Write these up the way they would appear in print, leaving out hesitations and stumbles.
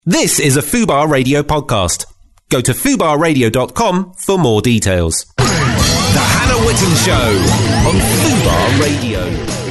This is a Fubar Radio podcast. Go to fubarradio.com for more details. The Hannah Witten Show on Fubar Radio.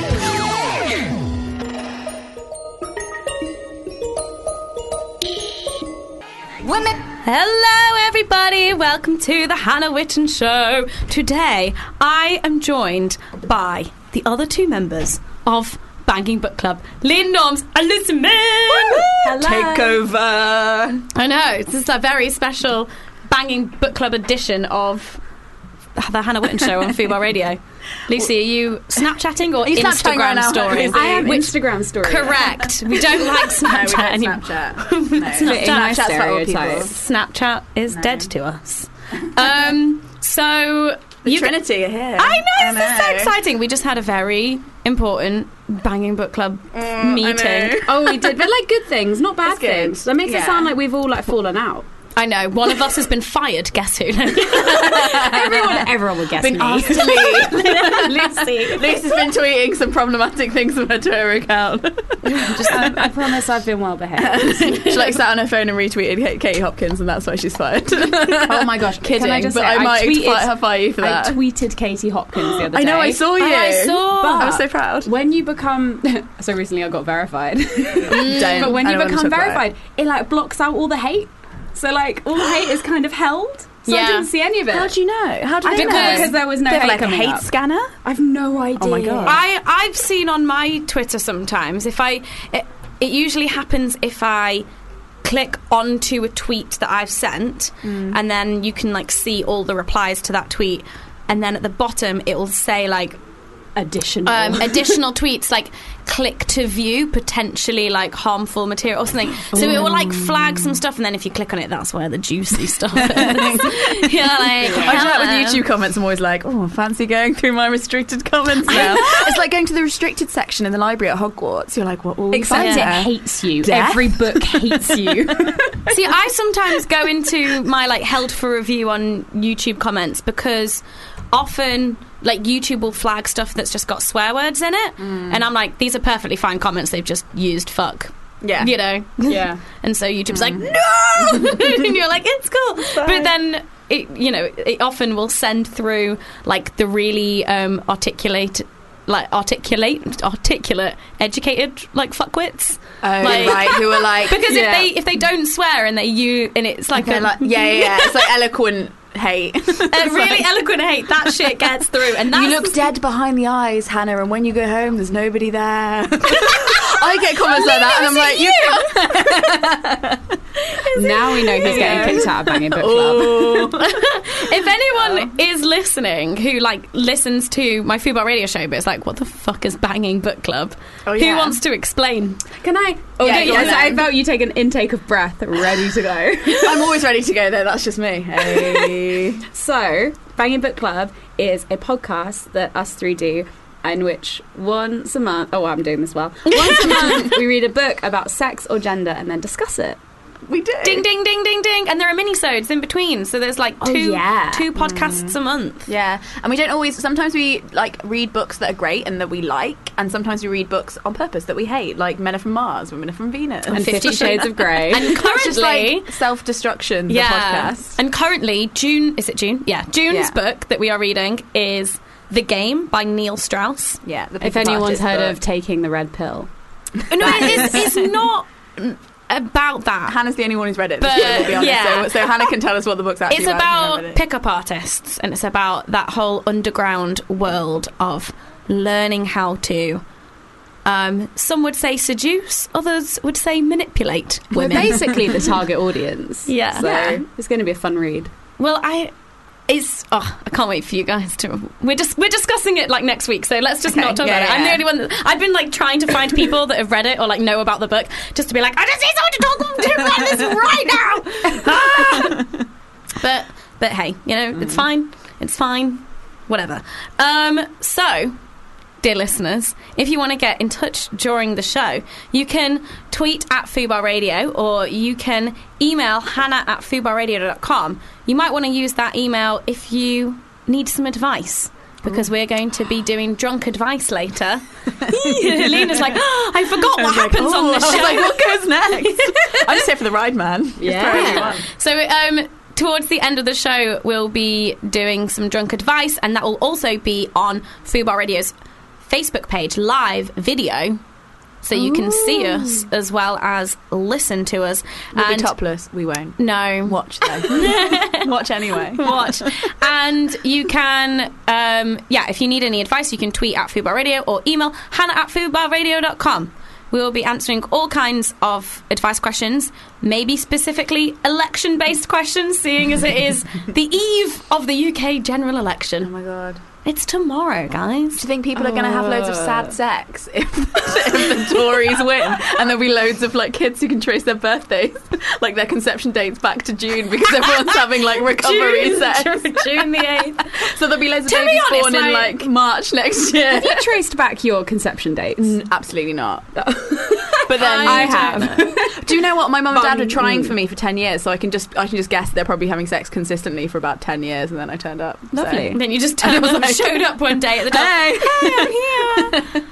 Hello everybody, welcome to the Hannah Witten Show. Today I am joined by the other two members of Banging Book Club, Lynn Norms and Lucy Min. Hello. Take over. I know, this is a very special Banging Book Club edition of the Hannah Witten Show on Fubar Radio. Lucy, are you Snapchatting or Instagram right stories? I am Instagram stories. Correct. We don't like Snapchat anymore. Snapchat's for old people. Snapchat is dead to us. So The Trinity are here. I know, this is so exciting. We just had a very important Banging Book Club meeting. Oh, we did, but like good things, not bad things. That makes it sound like we've all like fallen out. I know. One of us has been fired. Guess who? Everyone will guess been me. asked to leave. Lucy. Lucy's been tweeting some problematic things on her Twitter account. I promise I've been well behaved. She like sat on her phone and retweeted Katie Hopkins, and that's why she's fired. Oh my gosh, Kidding, can I just but say, I might tweeted, fire you for that. I tweeted Katie Hopkins the other day. I know, I saw you. I saw. But I was so proud. when you become so recently I got verified. Don't. But when I you don't want to become talk about verified, it like blocks out all the hate. So like all the hate is kind of held. So I Yeah. didn't see any of it. How do you know? How do I they didn't know? know because there was no They have hate like a coming hate up. scanner. I've no idea. Oh my God. I've seen on my Twitter sometimes it usually happens if I click onto a tweet that I've sent, and then you can like see all the replies to that tweet, and then at the bottom it will say like Additional. additional tweets, like click to view potentially like harmful material or something. So it will like flag some stuff, and then if you click on it, that's where the juicy stuff is. You're like, I do that with YouTube comments. I'm always like, oh, fancy going through my restricted comments now. It's like going to the restricted section in the library at Hogwarts. You're like, what will we Except find it there? hates you. Death? Every book hates you. See, I sometimes go into my like held for review on YouTube comments because often like YouTube will flag stuff that's just got swear words in it, and I'm like, these are perfectly fine comments, they've just used fuck. Yeah. You know? Yeah. And so YouTube's like, no! And you're like, it's cool. But then it often will send through like the really articulate, educated like fuckwits. Oh, Like- right. Who are like... Because yeah. if they don't swear and it's like They're like, yeah. It's like eloquent hate. really eloquent hate, that shit gets through, and that's You look dead behind the eyes, Hannah, and when you go home, there's nobody there. I get comments like that, and I'm like, Now we know who's getting kicked out of Banging Book Club. if anyone is listening who like listens to my Fubar Radio show but it's like, what the fuck is Banging Book Club? Oh, Who yeah. wants to explain? Can I? Yeah, go on I then. felt you take an intake of breath, ready to go. I'm always ready to go, though. That's just me. Hey. So, Banging Book Club is a podcast that us three do, in which once a month... Oh, I'm doing this well. Once a month, we read a book about sex or gender and then discuss it. We do. Ding, ding, ding, ding, ding. And there are mini-sodes in between, so there's like two podcasts a month. Yeah, and we don't always... Sometimes we, like, read books that are great and that we like, and sometimes we read books on purpose that we hate, like Men Are From Mars, Women Are From Venus. And 50 Shades of Grey. And It's currently... just like self-destruction, the podcast. And currently, June... Is it June? Yeah. June's book that we are reading is The Game by Neil Strauss. Yeah. The If Pickup anyone's Artist heard book. of taking the red pill. No, it's not about that. Hannah's the only one who's read it, But, we'll be honest. yeah. So Hannah can tell us what the book's actually It's about. if you haven't about read it. pickup artists, and it's about that whole underground world of learning how to, some would say seduce, others would say manipulate We're women. basically the target audience. Yeah. So Yeah. it's going to be a fun read. Well, I can't wait for you guys to. We're discussing it like next week, so let's just not talk about it. I'm the only one. I've been like trying to find people that have read it or like know about the book, just to be like, I just need someone to talk to right now. But hey, it's fine. It's fine. Whatever. So, dear listeners, if you want to get in touch during the show, you can tweet at Fubar Radio, or you can email hannah@fubarradio.com. You might want to use that email if you need some advice. because we're going to be doing drunk advice later. Lena's like, I forgot what happens on this show. I was like, what goes next? I'm just here for the ride, man. Yeah. So towards the end of the show, we'll be doing some drunk advice, and that will also be on Fubar Radio's Facebook page, live video. So you can see us as well as listen to us. We'll be topless. We won't. No. Watch, though. Watch anyway. Watch. And you can, if you need any advice, you can tweet at Fubar Radio or email hannah@fubarradio.com. We will be answering all kinds of advice questions, maybe specifically election-based questions, seeing as it is the eve of the UK general election. Oh, my God. It's tomorrow, guys. Do you think people are going to have loads of sad sex if the Tories win? And there'll be loads of like kids who can trace their birthdays, like their conception dates back to June, because everyone's having like recovery sex. June the 8th. So there'll be loads of babies born in like March next year. Have you traced back your conception dates? Absolutely not. But then I have. Do you know what? My mum and dad were trying for me for 10 years, so I can just guess they're probably having sex consistently for about 10 years, and then I turned up. Lovely. And then you just showed up one day at the door. Hey, I'm here.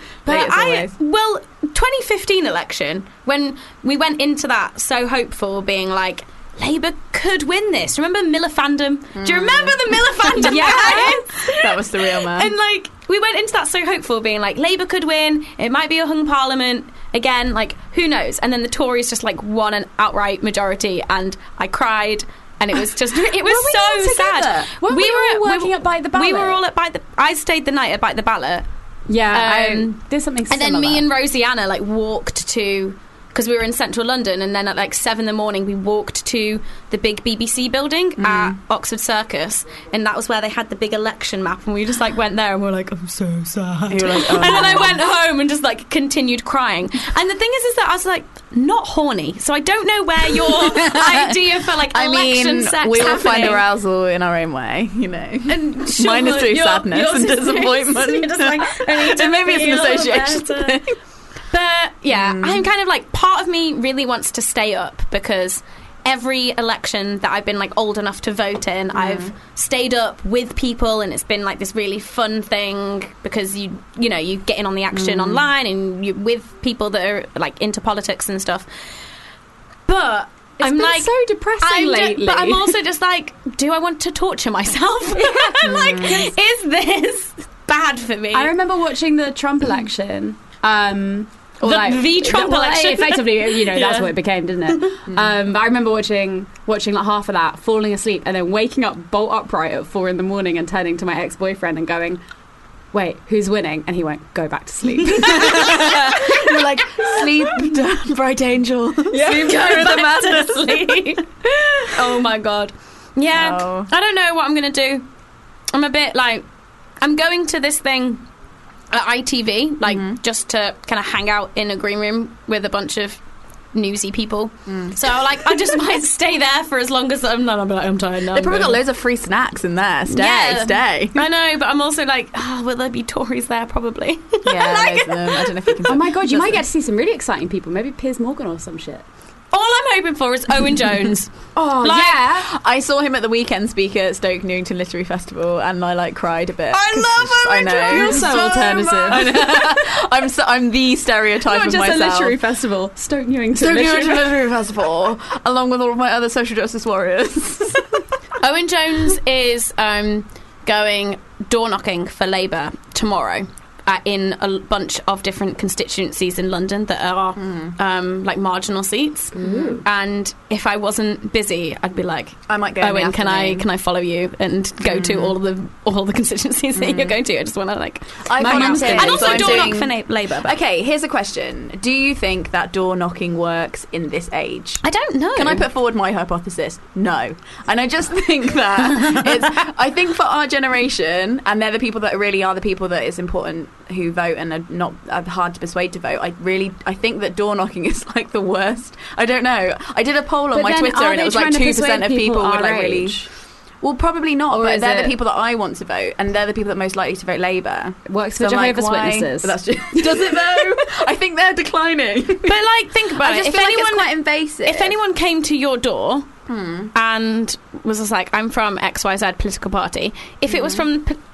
But 2015 election, when we went into that so hopeful, being like, Labour could win this. Remember Miller Fandom? Do you remember the Miller Fandom? Yes. That was the real man. And like, we went into that so hopeful, being like, Labour could win. It might be a hung parliament again. Like, who knows? And then the Tories just like won an outright majority, and I cried. And it was just, it was so sad. We were working at Bite the Ballot. We were all at Bite the, I stayed the night at Bite the Ballot. Yeah, I did something similar. And then me and Rosianna like walked to, because we were in central London, and then at like 7 a.m, we walked to the big BBC building at Oxford Circus, and that was where they had the big election map, and we just like went there and we were like, I'm so sad. You were like, oh. And then I went home and just like continued crying. And the thing is that I was like, not horny, so I don't know where your idea for like election sex we all happening. find arouswill in our own way, you know. And mine is through sadness and disappointment. You're just like, I need to and maybe it's an feel association better. thing. But yeah, I'm kind of like, part of me really wants to stay up, because every election that I've been like old enough to vote in, I've stayed up with people, and it's been like this really fun thing, because you get in on the action online, and you're with people that are like into politics and stuff. But It's been so depressing lately. But I'm also just like, do I want to torture myself? I'm like, is this bad for me? I remember watching the Trump election. The Trump election. Effectively, that's what it became, didn't it? But I remember watching like half of that, falling asleep, and then waking up bolt upright at 4 a.m. and turning to my ex-boyfriend and going, wait, who's winning? And he went, go back to sleep. You're like, sleep, bright angel. Yeah, sleep go the madness. sleep. Oh my God. Yeah, Oh. I don't know what I'm going to do. I'm a bit like, I'm going to this thing at ITV, like just to kind of hang out in a green room with a bunch of newsy people. So like, I just might stay there for as long as I'm not. I'm like, I'm tired now. They probably got loads of free snacks in there. Stay. I know, but I'm also like, will there be Tories there? Probably. Yeah, loads of them. I don't know if you can. Oh my God, you might get to see some really exciting people. Maybe Piers Morgan or some shit. All I'm hoping for is Owen Jones. Oh, Like, yeah. I saw him at the weekend speak at Stoke Newington Literary Festival, and I like cried a bit. I love Owen Jones. You're so alternative. I'm the stereotype Not of just myself. a literary festival. Stoke Newington Stoke Literary Newington Literary Festival, along with all of my other social justice warriors. Owen Jones is going door knocking for Labour tomorrow in a bunch of different constituencies in London that are like marginal seats. And if I wasn't busy, I'd be like, I might go. Owen, can I follow you and go to all the constituencies that you're going to? I just want to like. My mum's doing and it, also so I'm door knock doing- for Labour. But Okay, here's a question. Do you think that door knocking works in this age? I don't know. Can I put forward my hypothesis? No. And I just think that I think for our generation, and they're the people that really are the people that it's important who vote and are not hard to persuade to vote, I think that door knocking is like the worst. I don't know. I did a poll on my Twitter, and it was like 2% of people would like really. Well, probably not, Or but is they're it- the people that I want to vote, and they're the people that are most likely to vote Labour. Works for So I'm like, Jehovah's why? Witnesses. But that's just, does it though? I think they're declining. But like, think about I it. just feel like it's quite invasive. If anyone came to your door and was just like, I'm from XYZ political party, if it was from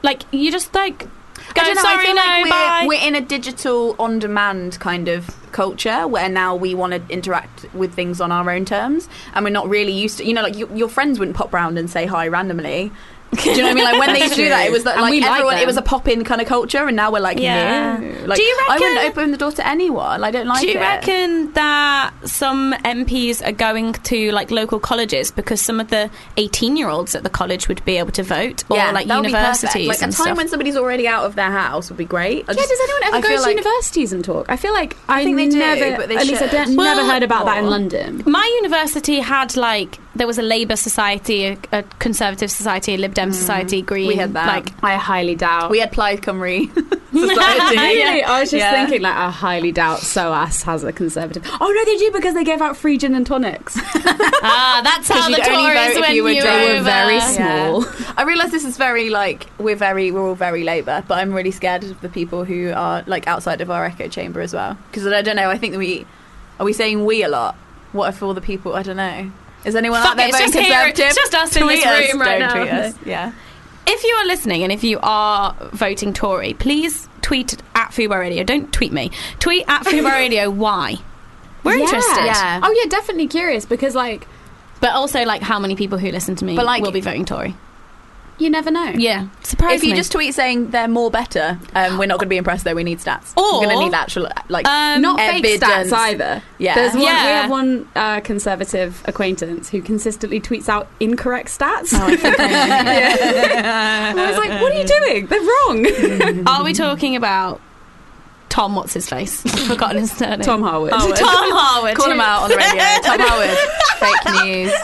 like you just like go, I don't know, sorry, I feel no, like bye. we're in a digital on-demand kind of culture where now we want to interact with things on our own terms, and we're not really used to, like your friends wouldn't pop round and say hi randomly. Do you know what I mean? Like when they used to do that, it was that, like everyone, it was a pop-in kind of culture, and now we're like, Yeah. no. Like, Do you reckon, I wouldn't open the door to anyone. I don't like it. Do you reckon that some MPs are going to like local colleges because some of the 18-year-olds at the college would be able to vote, or like that would be perfect. universities? Like a and time stuff? when somebody's already out of their house would be great. Does anyone ever go to universities and talk? I feel like I think they do, never, but they at least I should. never heard about that in Or- London. My university had like there was a Labour Society, a Conservative Society, a Lib Dem Society, Green. We had that. Like, I highly doubt. We had Plaid Cymru Society. Really? I was just Yeah. thinking, like, I highly doubt SOAS has a Conservative. Oh, no, they do, because they gave out free gin and tonics. that's how the you'd only vote Tories if went you were you drunk. They were over. very Yeah. small. I realise this is very like we're all very Labour, but I'm really scared of the people who are like outside of our echo chamber as well. Because I don't know. I think that are we saying we a lot? What if all the people? I don't know. Is anyone Fuck out there it, it's voting just here. Conservative? It's just us in Tweet this us. room right Don't now. tweet us. Yeah. If you are listening and if you are voting Tory, please tweet at Fubar Radio. Don't tweet me. Tweet at Fubar Radio. Why? We're interested. Yeah. Oh, yeah, definitely curious, because, like, But also, like, how many people who listen to me But, like- will be voting Tory? you never know. Yeah. Surprise If you me. just tweet saying they're more better, we're not going to be impressed though. We need stats. Or- we're going to need actual like Not fake evidence. stats either. Yeah. There's one, Yeah. We have one Conservative acquaintance who consistently tweets out incorrect stats. Oh, I think I know. And I was like, what are you doing? They're wrong. Are we talking about Tom, what's his face? I've forgotten his surname. Tom Harwood. Tom Harwood. Call him out on the radio. Tom Howard. Fake news.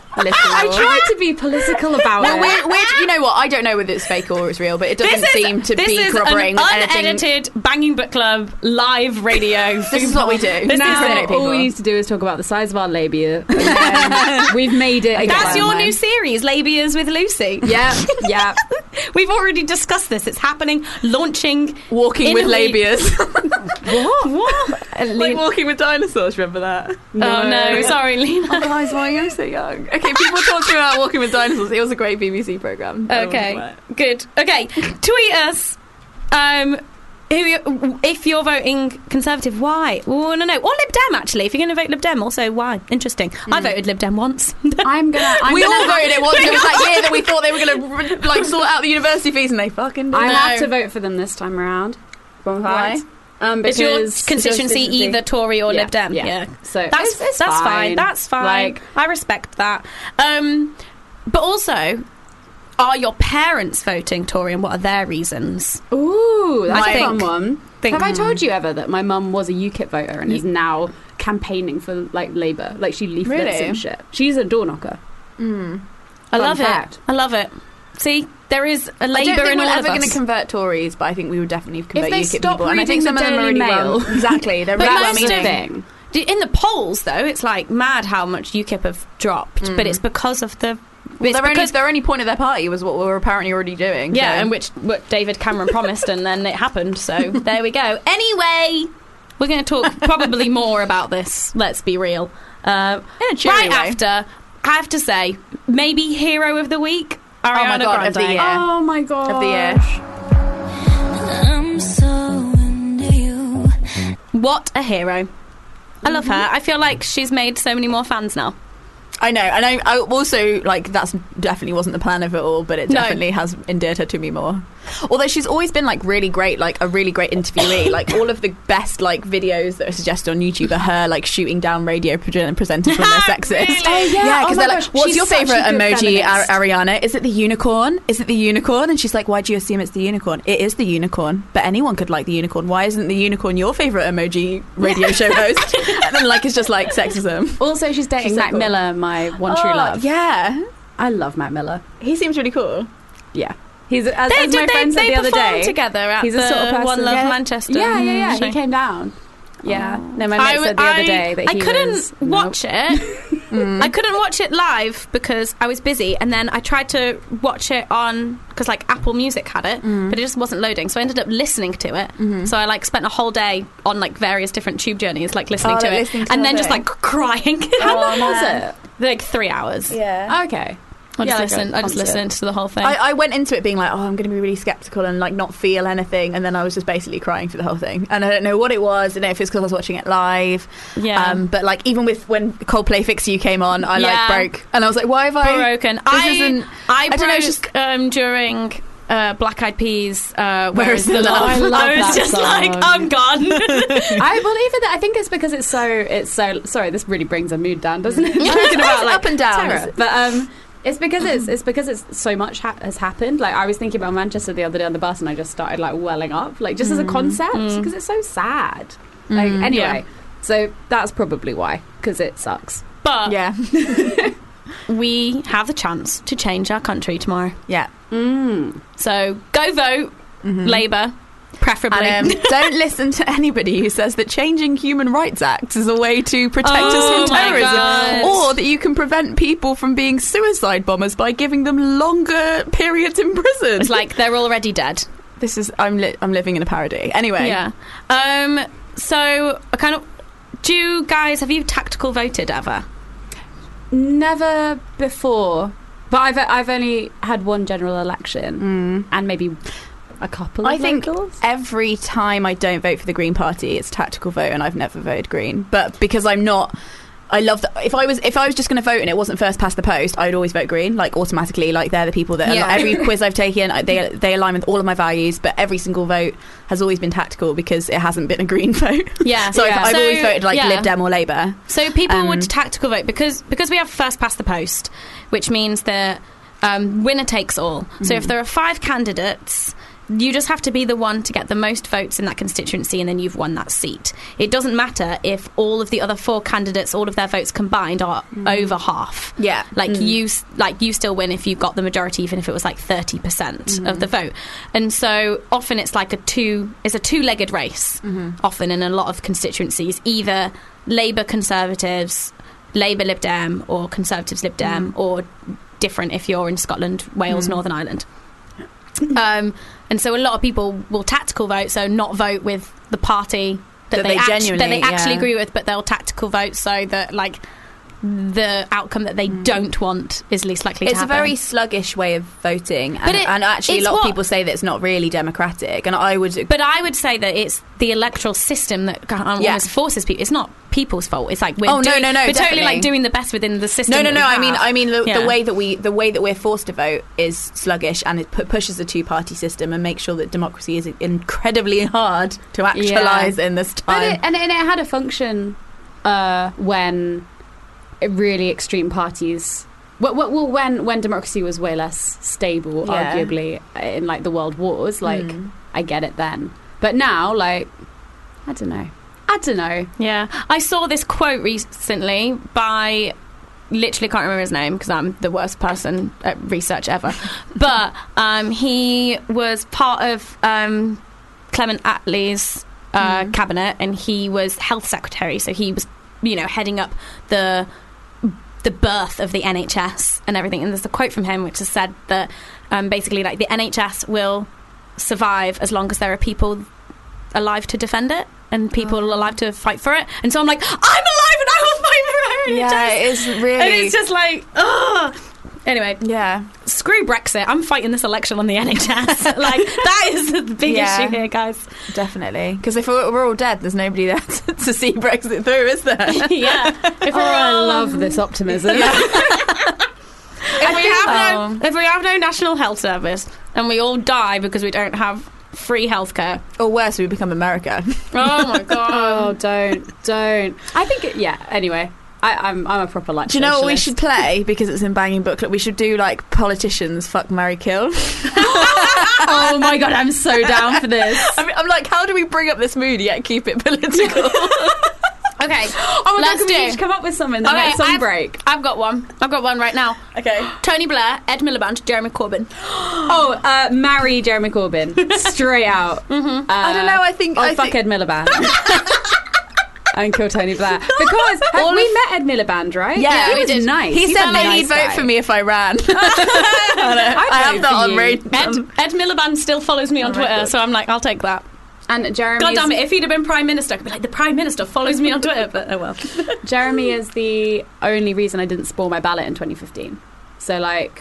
I tried to be political about No, it. we're, you know what? I don't know whether it's fake or it's real, but it doesn't seem to this be is corroborating an anything. unedited Banging Book Club live radio. This is what we do. This Now, is it. people. all we need to do is talk about the size of our labia. And then we've made it again. That's your new series, Labias with Lucy. Yeah, yeah. We've already discussed this. It's happening, launching. Walking in with a week. labias. What? Like walking with dinosaurs, remember that? Oh no, sorry, Lena. Oh guys, why are you so young? Okay, people talk to me about Walking with Dinosaurs. It was a great BBC programme. Okay, good. Okay, tweet us. If you're voting Conservative, why? Oh, no. Or Lib Dem, actually. If you're going to vote Lib Dem, also why? Interesting. I voted Lib Dem once. We all voted it once. It was that year that we thought they were going to like sort out the university fees, and they fucking didn't. I have to vote for them this time around. Why? Is your constituency either Tory or Yeah, Lib Dem? yeah. So That's it's fine. That's fine. Like, I respect that. But also, are your parents voting Tory, and what are their reasons? ooh, that's I a fun think- one. think- Have I told you ever that my mum was a UKIP voter and is now campaigning for like Labour? Like she leaflets Really? and shit. She's a door knocker. I love fact. it. I love it. See, there is a I don't Labour think in we're all ever of going to us. convert Tories, but I think we would definitely convert they UKIP stop people. And I reading think some the of them are Daily really Mail. well. Exactly, they're But really that's well the meaning. thing. In the polls, though, it's like mad how much UKIP have dropped, but it's because of the. It's because Their only point of their party was what we were apparently already doing. yeah, so. and what David Cameron promised, and then it happened. So there we go. Anyway, we're going to talk probably more about this. Let's be real. In a cheery Right way. after, I have to say, maybe Hero of the Week, Ariana my God, of Grande. the year. Oh my god. Of the year. I'm so into you. What a hero! I love her. I feel like she's made so many more fans now. I know, and I also like that's definitely wasn't the plan of it all, but it No. definitely has endeared her to me more. Although she's always been like really great, like a really great interviewee. Like all of the best like videos that are suggested on YouTube are her like shooting down radio presenters when they're sexist. Really? Oh, yeah. Yeah, Oh because my they're like, gosh, "What's she's your such a favorite good emoji, feminist. Ariana? Is it the unicorn? Is it the unicorn?" And she's like, "Why do you assume it's the unicorn? It is the unicorn, but anyone could like the unicorn. Why isn't the unicorn your favorite emoji radio show host?" And then like it's just like sexism. Also, she's dating She's so Mac cool. Miller, my one true love. Yeah, I love Mac Miller. he seems really cool. Yeah. He's as They my friend said the other performed day. together at He's the a sort of person. One Love Yeah. Manchester. Yeah. show. He came down. Yeah. No, my mate said the other day that I he couldn't was, watch it. I couldn't watch it live because I was busy, and then I tried to watch it on because like Apple Music had it, but it just wasn't loading. So I ended up listening to it. So I like spent a whole day on like various different tube journeys, like listening to it, listening to and the then whole just day. like crying. How long was it? Like 3 hours. Yeah. Okay. I Yeah, just like a listened. I just concert. listened to the whole thing. I went into it being like, oh, I'm going to be really skeptical and like not feel anything, and then I was just basically crying through the whole thing, and I don't know what it was. I don't know if it's because I was watching it live. Yeah. But like even with when Coldplay Fix You came on, I like broke, and I was like, why have I broken? I I don't broke know, it's just during Black Eyed Peas. Where is the the love? love? I love I was that just song. like, I'm gone. I believe it. I think it's because it's so. Sorry, this really brings a mood down, doesn't it? Talking It's up and down. terror. But it's because it's so much has happened. Like I was thinking about Manchester the other day on the bus, and I just started like welling up, like just as a concept, because it's so sad. Like anyway, so that's probably why, because it sucks. But Yeah, we have the chance to change our country tomorrow. yeah. So go vote Labour, preferably. And don't listen to anybody who says that changing human rights acts is a way to protect Oh us from my terrorism, God. or that you can prevent people from being suicide bombers by giving them longer periods in prison. It's like they're already dead. This is I'm living in a parody. Anyway, Yeah. So I kind of. Have you tactical voted ever? Never before, but I've only had one general election and maybe a couple. I of think locals. every time I don't vote for the Green Party, it's tactical vote, and I've never voted Green. But because I'm not, I love that. If I was just going to vote and it wasn't first past the post, I would always vote Green, like automatically. Like they're the people that Yeah. every quiz I've taken, they align with all of my values. But every single vote has always been tactical because it hasn't been a Green vote. Yeah. So Yeah. I've always voted like yeah. Lib Dem or Labour. So people would tactical vote because we have first past the post, which means that winner takes all. So if there are 5 candidates, you just have to be the one to get the most votes in that constituency, and then you've won that seat. It doesn't matter if all of the other 4 candidates, all of their votes combined are over half. Yeah. You still win if you got the majority, even if it was like 30% of the vote. And so often it's like a two-legged race. Often in a lot of constituencies, either Labour Conservatives, Labour Lib Dem, or Conservatives Lib Dem, or different if you're in Scotland, Wales, Northern Ireland. And so a lot of people will tactical vote, so not vote with the party that they actually agree with, but they'll tactical vote so that like the outcome that they don't want is least likely to It's a happen. very sluggish way of voting, But and actually a it's lot of what- people say that it's not really democratic, and I would. But I would say that it's the electoral system that almost forces people. It's not people's fault. It's like we're Oh, no, doing, no, we're totally definitely. like doing the best within the system. No. that we I mean, have. the way that we're forced to vote is sluggish, and it pushes the 2-party system and makes sure that democracy is incredibly hard to actualise in this time. And it had a function when really extreme parties. Well, when democracy was way less stable, Yeah. arguably in like the world wars, like I get it then. But now, like, I don't know. Yeah, I saw this quote recently by, literally can't remember his name because I'm the worst person at research ever, but he was part of Clement Attlee's cabinet, and he was health secretary, so he was heading up the birth of the NHS and everything. And there's a quote from him which has said that basically like the NHS will survive as long as there are people alive to defend it and people alive to fight for it. And so I'm like, I'm alive and I will fight for our NHS. Yeah, it is really. And it's just like, ugh. Anyway, Yeah. screw Brexit. I'm fighting this election on the NHS. Like, that is the big Yeah. issue here, guys. Definitely. Because if we're all dead, there's nobody there to see Brexit through, is there? Yeah. If I love this optimism. If we have no national health service and we all die because we don't have free healthcare. Or worse, we become America. Oh my god. Oh, don't. I think, anyway, I'm a proper like. Do you know what we socialist. should play? Because it's in Banging Booklet. We should do like politicians fuck, marry, kill. Oh my god, I'm so down for this. I'm like, how do we bring up this mood yet keep it political? Okay. Oh my Let's god, can we do. each come up with something? The next song break. I've got one. I've got one right now. Okay. Tony Blair, Ed Miliband, Jeremy Corbyn. Oh, marry Jeremy Corbyn. Straight out. I don't know. I think. Fuck Ed Miliband. And kill Tony Blair. Because we met Ed Miliband, right? Yeah, he we was did. nice. He He's said a that nice he'd vote guy. for me if I ran. I have vote that for on you. radio. Ed Miliband still follows me on my Twitter, God. so I'm like, I'll take that. And Jeremy. God damn it, if he'd have been Prime Minister, I'd be like, the Prime Minister follows me on Twitter, but oh well. Jeremy is the only reason I didn't spoil my ballot in 2015. So, like,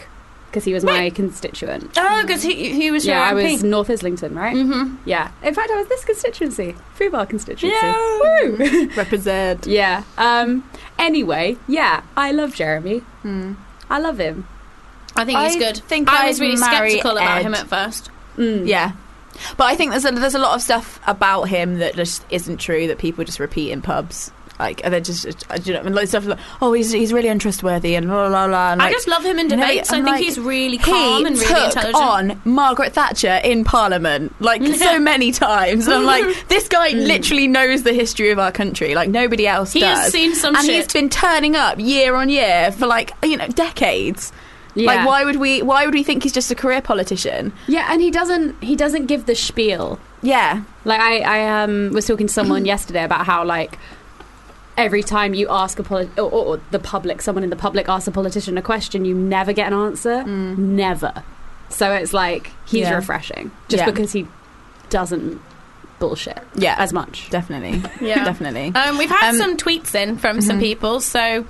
because he was my constituent. Oh, because he was your Yeah, I MP. was North Islington, right? Mm-hmm. Yeah. In fact, I was this constituency, Fubar constituency. Yeah. Woo! Represent. Yeah. Anyway, yeah, I love Jeremy. I love him. I think he's I good. think I I'd was really marry sceptical about Ed. him at first. Yeah. But I think there's a lot of stuff about him that just isn't true that people just repeat in pubs. Like, they're just, you know, and loads of stuff like, oh, he's really untrustworthy and blah, blah, blah. And I like, just love him in you know, debates. I I'm think like, he's really calm and really He intelligent. took on Margaret Thatcher in Parliament, like, so many times. And I'm like, this guy literally knows the history of our country, like nobody else He does. has seen some and shit. he's been turning up year on year for, like, you know, decades. Yeah. Like, why would we think he's just a career politician? Yeah, and he doesn't give the spiel. Yeah. Like I was talking to someone yesterday about how like every time you ask or the public, someone in the public asks a politician a question, you never get an answer. Never. So it's like he's refreshing just because he doesn't bullshit as much. Definitely. Yeah. Definitely. We've had some tweets in from some people. So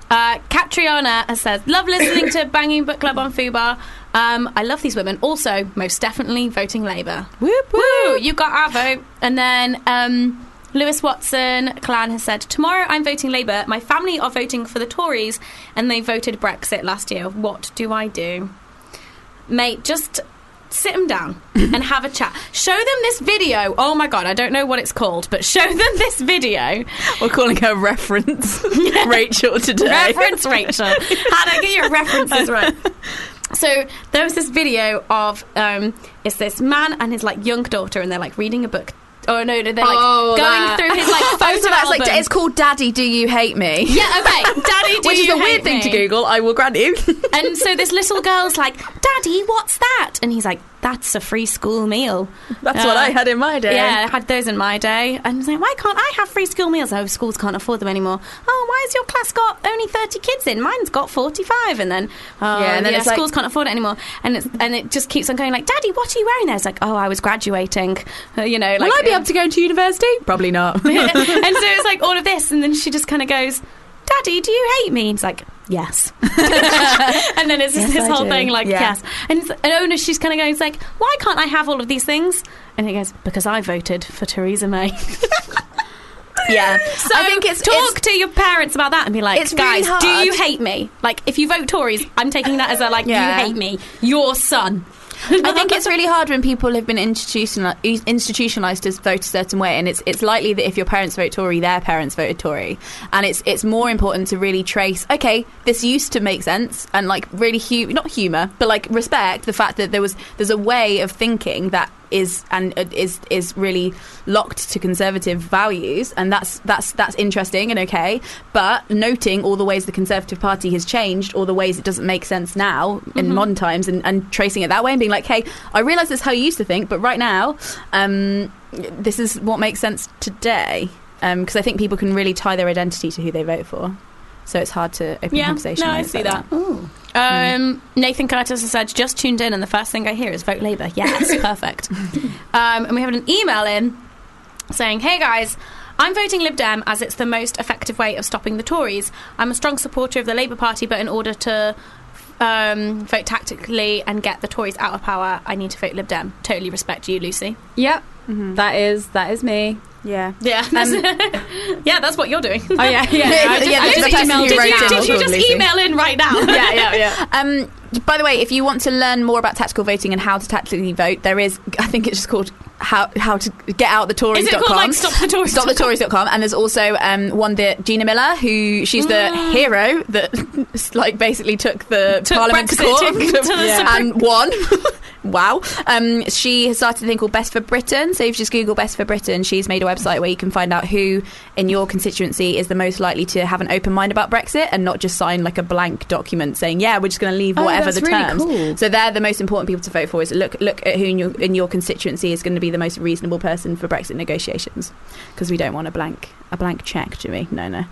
Catriona has said, love listening to Banging Book Club on Fubar. I love these women. Also, most definitely voting Labour. Whoop, Woo! You got our vote. And then Lewis Watson Clan has said, tomorrow I'm voting Labour. My family are voting for the Tories and they voted Brexit last year. What do I do? Mate, just sit them down and have a chat. Show them this video. Oh my God, I don't know what it's called, but show them this video. We're calling her Reference Rachel today. Reference Rachel. Hannah, get your references right. So there was this video of it's this man and his like young daughter, and they're like reading a book. Oh no, they're like going through his like photo So that's album. like, it's called Daddy, Do You Hate Me? Yeah, okay. Daddy, do Which is you a weird hate thing me? to Google, I will grant you. And so this little girl's like, Daddy, what's that? And he's like, that's a free school meal. That's what I had in my day. Yeah, I had those in my day. And he's like, why can't I have free school meals? Oh, schools can't afford them anymore. Oh, why has your class got only 30 kids in? Mine's got 45. And then, and then it's like- schools can't afford it anymore. And it just keeps on going like, Daddy, what are you wearing there? It's like, oh, I was graduating. You know, like, Will I be able to go into university? Probably not. and so it's like all of this, and then she just kind of goes, Daddy, do you hate me? And it's like, yes. And then it's just this I whole do. thing like, Yeah. yes. And she's kind of going, it's like, why can't I have all of these things? And he goes, because I voted for Theresa May. Yeah. So I think it's talk to your parents about that and be like, It's really guys, do hard. you hate me? Like, if you vote Tories, I'm taking that as a like, Yeah. you hate me, your son. I think it's really hard when people have been institutionalised to vote a certain way, and it's likely that if your parents vote Tory, their parents voted Tory, and it's more important to really trace. Okay, this used to make sense, and like really not humour, but like respect the fact that there's a way of thinking that is really locked to conservative values, and that's interesting and okay. But noting all the ways the Conservative Party has changed, all the ways it doesn't make sense now in modern times, and tracing it that way and being like, hey, I realise this is how you used to think, but right now, this is what makes sense today. Because I think people can really tie their identity to who they vote for. So it's hard to open conversation. No, I with see like that. Nathan Curtis has said, just tuned in and the first thing I hear is vote Labour. Yes, perfect. And we have an email in saying, hey guys, I'm voting Lib Dem as it's the most effective way of stopping the Tories. I'm a strong supporter of the Labour Party, but in order to vote tactically and get the Tories out of power, I need to vote Lib Dem. Totally respect you, Lucy. Yep. That is me. Yeah. Yeah, yeah, that's what you're doing. Oh yeah, yeah. That's the person who wrote it. Did you just Lucy. email in right now? yeah. By the way, if you want to learn more about tactical voting and how to tactically vote, there is, I think it's just called how to get out the Tories.com. Is it called like StopTheTories.com? And there's also one that Gina Miller, who she's the hero that like basically took Parliament to court and won. Wow. She has started a thing called Best for Britain. So if you just Google Best for Britain, she's made a website where you can find out who in your constituency is the most likely to have an open mind about Brexit and not just sign like a blank document saying, yeah, we're just going to leave whatever that's the really terms. cool. So they're the most important people to vote for. Is look at who in your constituency is going to be the most reasonable person for Brexit negotiations, because we don't want a blank check, do we? No.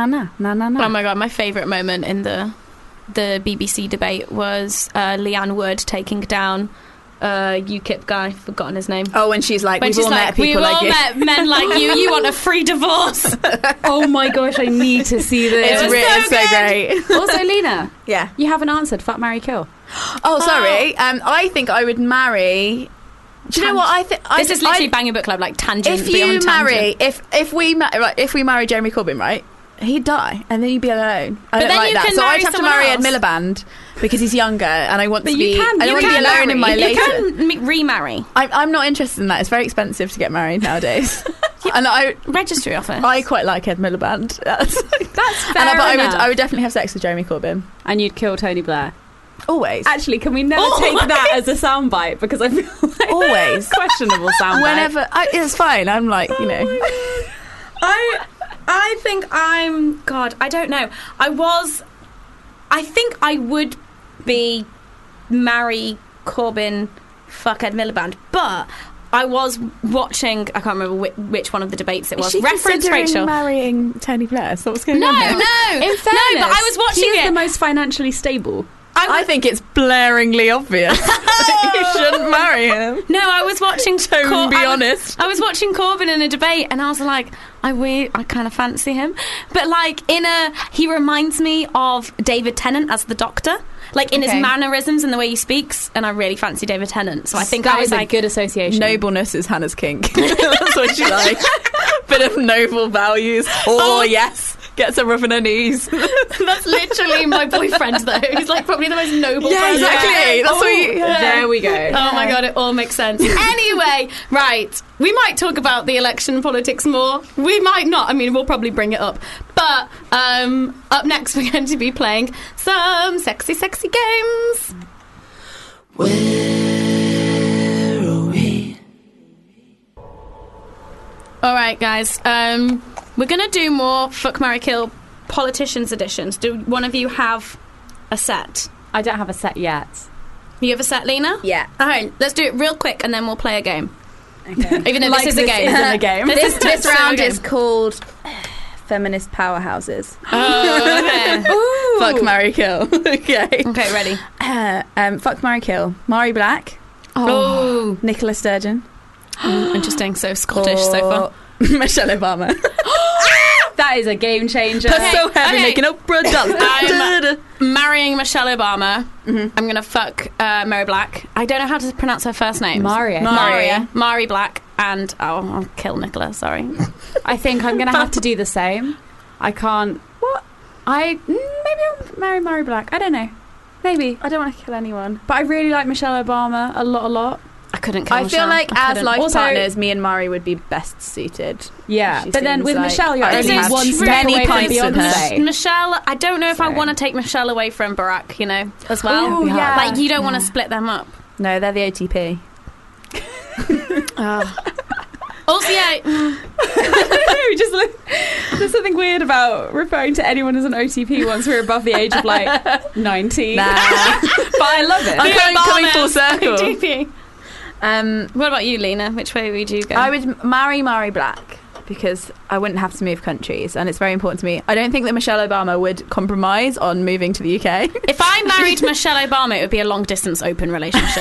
Oh my god, my favourite moment in the BBC debate was Leanne Wood taking down UKIP guy, forgotten his name. Oh, when she's like, When we've she's all like, met people we've all like you. met men like you want a free divorce. Oh my gosh, I need to see this. It's so great. Also, Lena, Yeah. you haven't answered fuck, marry, kill. Oh, sorry. I think I would marry. Do you know what I think? This is literally Bang Your Book Club, like tangent If beyond you marry, tangent. if we marry Jeremy Corbyn, right? He'd die, and then you'd be alone. I don't then like you that. can So marry I'd have to someone marry else. Ed Miliband because he's younger, and I want to be. I don't want to be alone in my You later. can remarry. I'm not interested in that. It's very expensive to get married nowadays. And Registry office. I quite like Ed Miliband. That's fair but enough. I would definitely have sex with Jeremy Corbyn. And you'd kill Tony Blair. Always. Actually, can we never take that as a soundbite? Because I feel like Always. questionable soundbite. Whenever it's fine. I'm like, you know. I think I'm... God, I don't know. I think I would be marry Corbyn, fuck Ed Miliband, but I was watching, I can't remember which one of the debates it was. Is she Reference considering Rachel. marrying Tony Blair? So what's going No, on here? no. In fairness, no, but I was watching he is it. the most financially stable. I think it's blaringly obvious that you shouldn't marry him. No, I was watching. Be honest. I was watching Corbyn in a debate, and I was like, I kind of fancy him, but like he reminds me of David Tennant as the Doctor, like in his mannerisms and the way he speaks, and I really fancy David Tennant. So I think that I was is like, a good association. Nobleness is Hannah's kink. That's what she likes. Bit of noble values. Oh, yes. Gets her up on her knees. that's literally my boyfriend though. He's like probably the most noble. Yeah, person. exactly. That's what you... There we go. Oh my god, it all makes sense. Anyway, right, we might talk about the election politics more. We might not. I mean, we'll probably bring it up. But up next, we're going to be playing some sexy games. Where are we? All right, guys. We're going to do more Fuck, Marry, Kill politicians editions. Do one of you have a set? I don't have a set yet. You have a set, Lena? Yeah. All right, let's do it real quick and then we'll play a game. Okay. Even though Like this is a this game. isn't a game. This so round a game. is called Feminist Powerhouses. Oh, okay. Fuck, marry, kill. Okay. Okay, ready. Fuck, marry, kill. Mari Black. Oh. Nicola Sturgeon. Interesting. So Scottish so far. Michelle Obama. That is a game changer. That's so heavy, okay. making Oprah dance. I'm marrying Michelle Obama. I'm going to fuck Mary Black. I don't know how to pronounce her first name. Maria. Mari Black. And I'll kill Nicola, sorry. I think I'm going to have to do the same. I can't... What? Maybe I'll marry Mari Black. I don't know. Maybe. I don't want to kill anyone. But I really like Michelle Obama a lot. I couldn't kill I Michelle. feel like I as couldn't. life Also- partners, me and Mari would be best suited. Yeah. She But then seems with like- Michelle, you're I only This is one true. step Many away from pints with her. Beyonce. Michelle, I don't know if I So- want to take Michelle away from Barack, you know, as well. Ooh, yeah. Like, you don't want to split them up. No, they're the OTP. Also, yeah, There's something weird about referring to anyone as an OTP once we're above the age of like 19. Nah. But I love it. I'm coming full circle. DP. What about you, Lena? Which way would you go? I would marry Mari Black because I wouldn't have to move countries, and it's very important to me. I don't think that Michelle Obama would compromise on moving to the UK. If I married Michelle Obama, it would be a long-distance open relationship.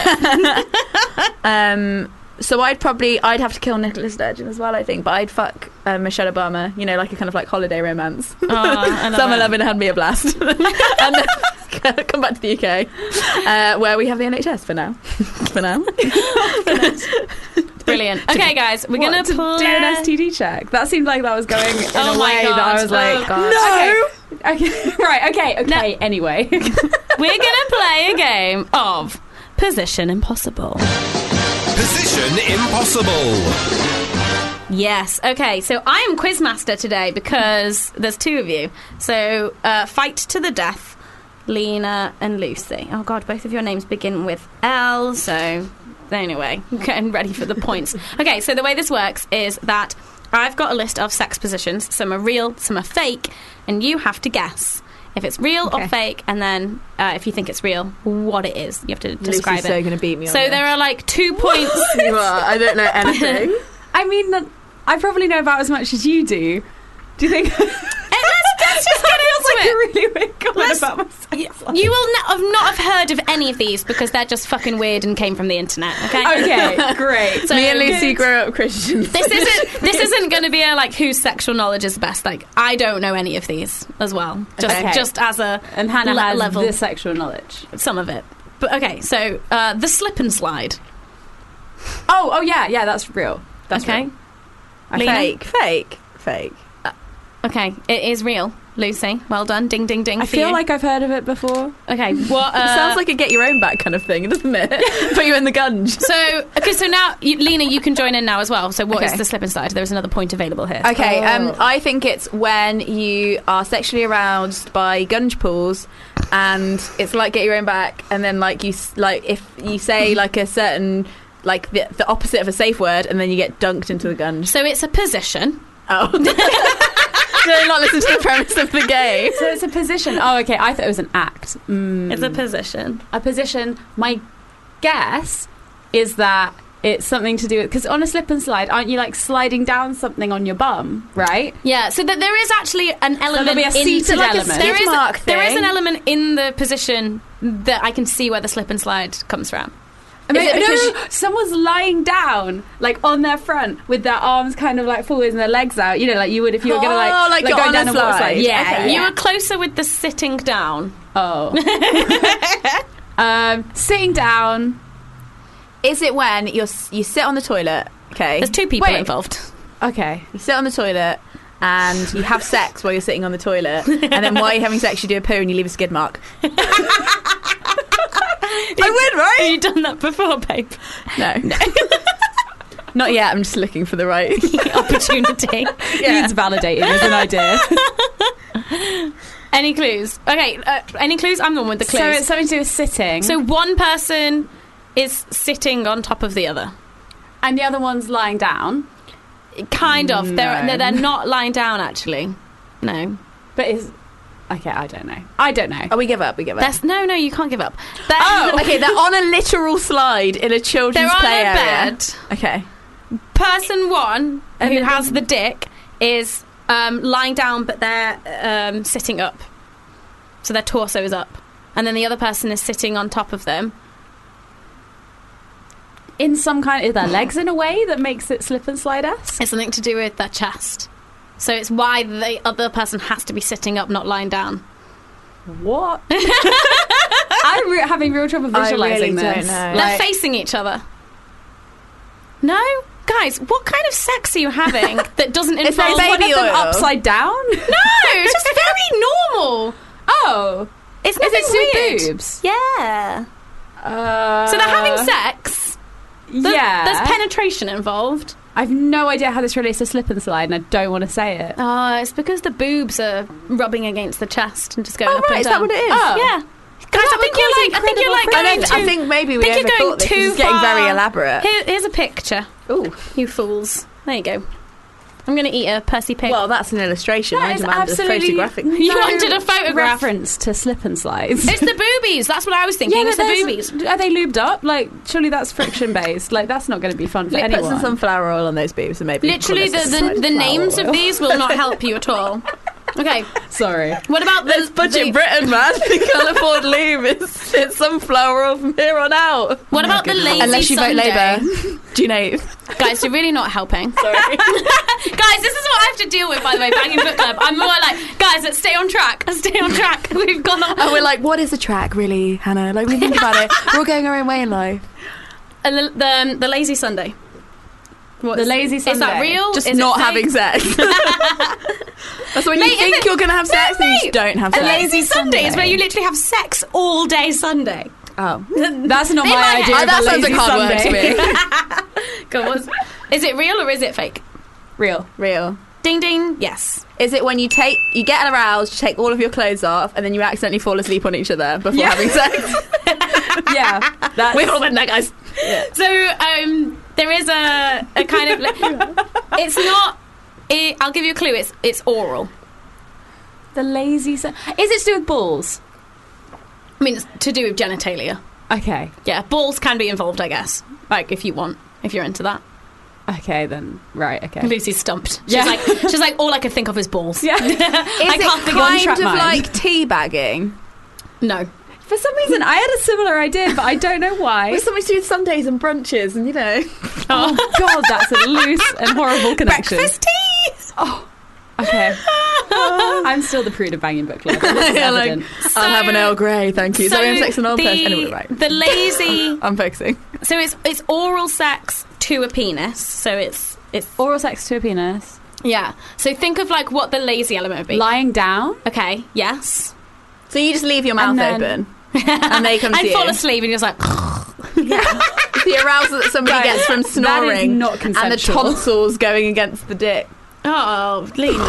So I'd have to kill Nicola Sturgeon as well, I think, but I'd fuck Michelle Obama, you know, like a kind of like holiday romance. Oh, I love Summer it. loving had me a blast. And then come back to the UK, where we have the NHS for now. Brilliant. Okay, guys, we're going to do an STD check. That seemed like that was going in Oh a my way God. that I was like, Oh, no. Okay. Right. Okay. Anyway. We're going to play a game of Position Impossible. Position Impossible. Yes. Okay, so I am Quizmaster today because there's two of you. So, fight to the death, Lena and Lucy. Oh, God, both of your names begin with L, so... Anyway, getting ready for the points. Okay, so the way this works is that I've got a list of sex positions. Some are real, some are fake, and you have to guess if it's real or fake, and then if you think it's real, what it is. You have to describe Lucy's it. so going to beat me on So this. there are like 2 points. You are. I don't know anything. I mean, I probably know about as much as you do. Do you think? Let's just get into really weird comment about myself. You will not have heard of any of these because they're just fucking weird and came from the internet. Okay. Okay, great. So Me and Lucy grew up Christians. this isn't going to be a like whose sexual knowledge is the best. Like I don't know any of these as well. Just as a and Hannah has level the sexual knowledge. some of it. But okay, so the slip and slide. Oh yeah, that's real. That's Okay. real. Lena? Fake. Okay, it is real. Lucy, well done. Ding, ding, ding. I for feel you. like I've heard of it before. Okay, what? It sounds like a get your own back kind of thing, doesn't it? Put you in the gunge. So now, Lena, you can join in now as well. So what is Okay. the slip and slide? There's another point available here. Okay, I think it's when you are sexually aroused by gunge pools, and it's like get your own back, and then like if you say like a certain like the opposite of a safe word, and then you get dunked into the gunge. So it's a position. Oh, did I not listen to the premise of the game? So it's a position. Oh, okay. I thought it was an act. It's a position. A position. My guess is that it's something to do with, because on a slip and slide, aren't you like sliding down something on your bum, right? Yeah. So that there is actually an element there'll be a in seated like element. there is Mark there is thing. an element in the position that I can see where the slip and slide comes from. I mean, Is it because no, someone's lying down, like on their front, with their arms kind of like forwards and their legs out. You know, like you would if you were going to like you're go on down a a water slide. slide. Yeah, Okay. You were closer with the sitting down. Oh. Sitting down. Is it when you sit on the toilet? Okay, There's two people Wait. involved. Okay. you sit on the toilet and you have sex while you're sitting on the toilet, and then while you're having sex, you do a poo and you leave a skid mark. I win, right? Have you done that before, babe? No. Not yet. I'm just looking for the right Opportunity. Needs validating as an idea. Any clues? Okay, any clues? I'm the one with the clues. So it's something to do with sitting. So one person is sitting on top of the other. and the other one's lying down. Kind of. No. They're not lying down, actually. No. But is okay, I don't know. Oh, we give up. That's, no, you can't give up. Okay, they're on a literal slide in a children's They're on play a area. bed. Okay. Person one, who has the dick, is lying down, but they're sitting up. So their torso is up. And then the other person is sitting on top of them. In some kind of, is their legs in a way that makes it slip and slide-esque? It's something to do with their chest. So it's why the other person has to be sitting up, not lying down. What? I'm having real trouble visualizing really this. don't know. They're facing each other. No? Guys, what kind of sex are you having that doesn't It's like involve... One of baby them oil. upside down? No, it's just very normal. Oh, It's is nothing it to do weird. with boobs? Yeah. So they're having sex. Yeah, There's penetration involved. I've no idea how this relates to slip and slide, and I don't want to say it. Oh, it's because the boobs are rubbing against the chest and just going Oh, up right, and is down. that what it is? Oh. Yeah. Guys, I think you're like going too... I think maybe we think you're overthought going this. too This is getting very far. elaborate. Here's a picture. Ooh. You fools. There you go. I'm going to eat a Percy pig. Well, that's an illustration. That I is demand a absolutely photographic. You wanted a photograph. reference to slip and slides. It's the boobies. That's what I was thinking. It's the boobies. Are they lubed up? Like, surely that's friction based. Like, that's not going to be fun for Put anyone. some sunflower oil on those boobs and maybe Literally, call this a the names of these will not help you at all. Okay, Sorry. what about There's budget Britain, man. They can't afford lube. It's sunflower oil from here on out. What about the lazy Unless you vote Sunday? Labour. Do you know? Guys, you're really not helping. Sorry. Guys, this is what I have to deal with, by the way, Banging Book Club. I'm more like, guys, let's stay on track. Let's stay on track. We've gone on. And we're like, what is a track, really, Hannah? Like, we think about it. We're all going our own way in life. And the lazy Sunday. The lazy Sunday. Is that real? Just Is it not fake? having sex. That's when Mate, you is think it- you're going to have sex and you just don't have A sex. lazy Sunday is where you literally have sex all day Sunday. Oh. That's not In my my idea head- of That a sounds lazy like hard work Sunday. to me. Go on. Is it real or is it fake? Real. Real. Ding ding, yes. Is it when you get aroused, you take all of your clothes off, and then you accidentally fall asleep on each other before having sex? Yeah. That's, We all went there, guys. So there is a kind of... it's not... I'll give you a clue. It's oral. the lazy Sunday. Is it to do with balls? I mean, it's to do with genitalia. Okay. Yeah, balls can be involved, I guess. Like, if you want, if you're into that. Okay, then. Right, okay. Lucy's stumped. Yeah. She's like, all I could think of is balls. Yeah. Is I can't it think one kind trap of mind. like teabagging? No. For some reason, I had a similar idea, but I don't know why. It's something to do with Sundays and brunches, and Oh, God, that's a loose and horrible connection. Breakfast teas! Oh, okay. I'm still the prude of Banging Book Club. This is evident. I'll have an Earl Grey, thank you. Sorry, I'm sexing on first. Anyway, right. The lazy... I'm focusing. So it's oral sex to a penis. So it's Oral sex to a penis. yeah. So think of like what the lazy element would be. Lying down. Okay. Yes. So you just leave your mouth And then- open, and they come to And you. fall asleep, and you're just like. The arousal that somebody gets from snoring, That is not and the consensual. tonsils going against the dick. Oh, Lena.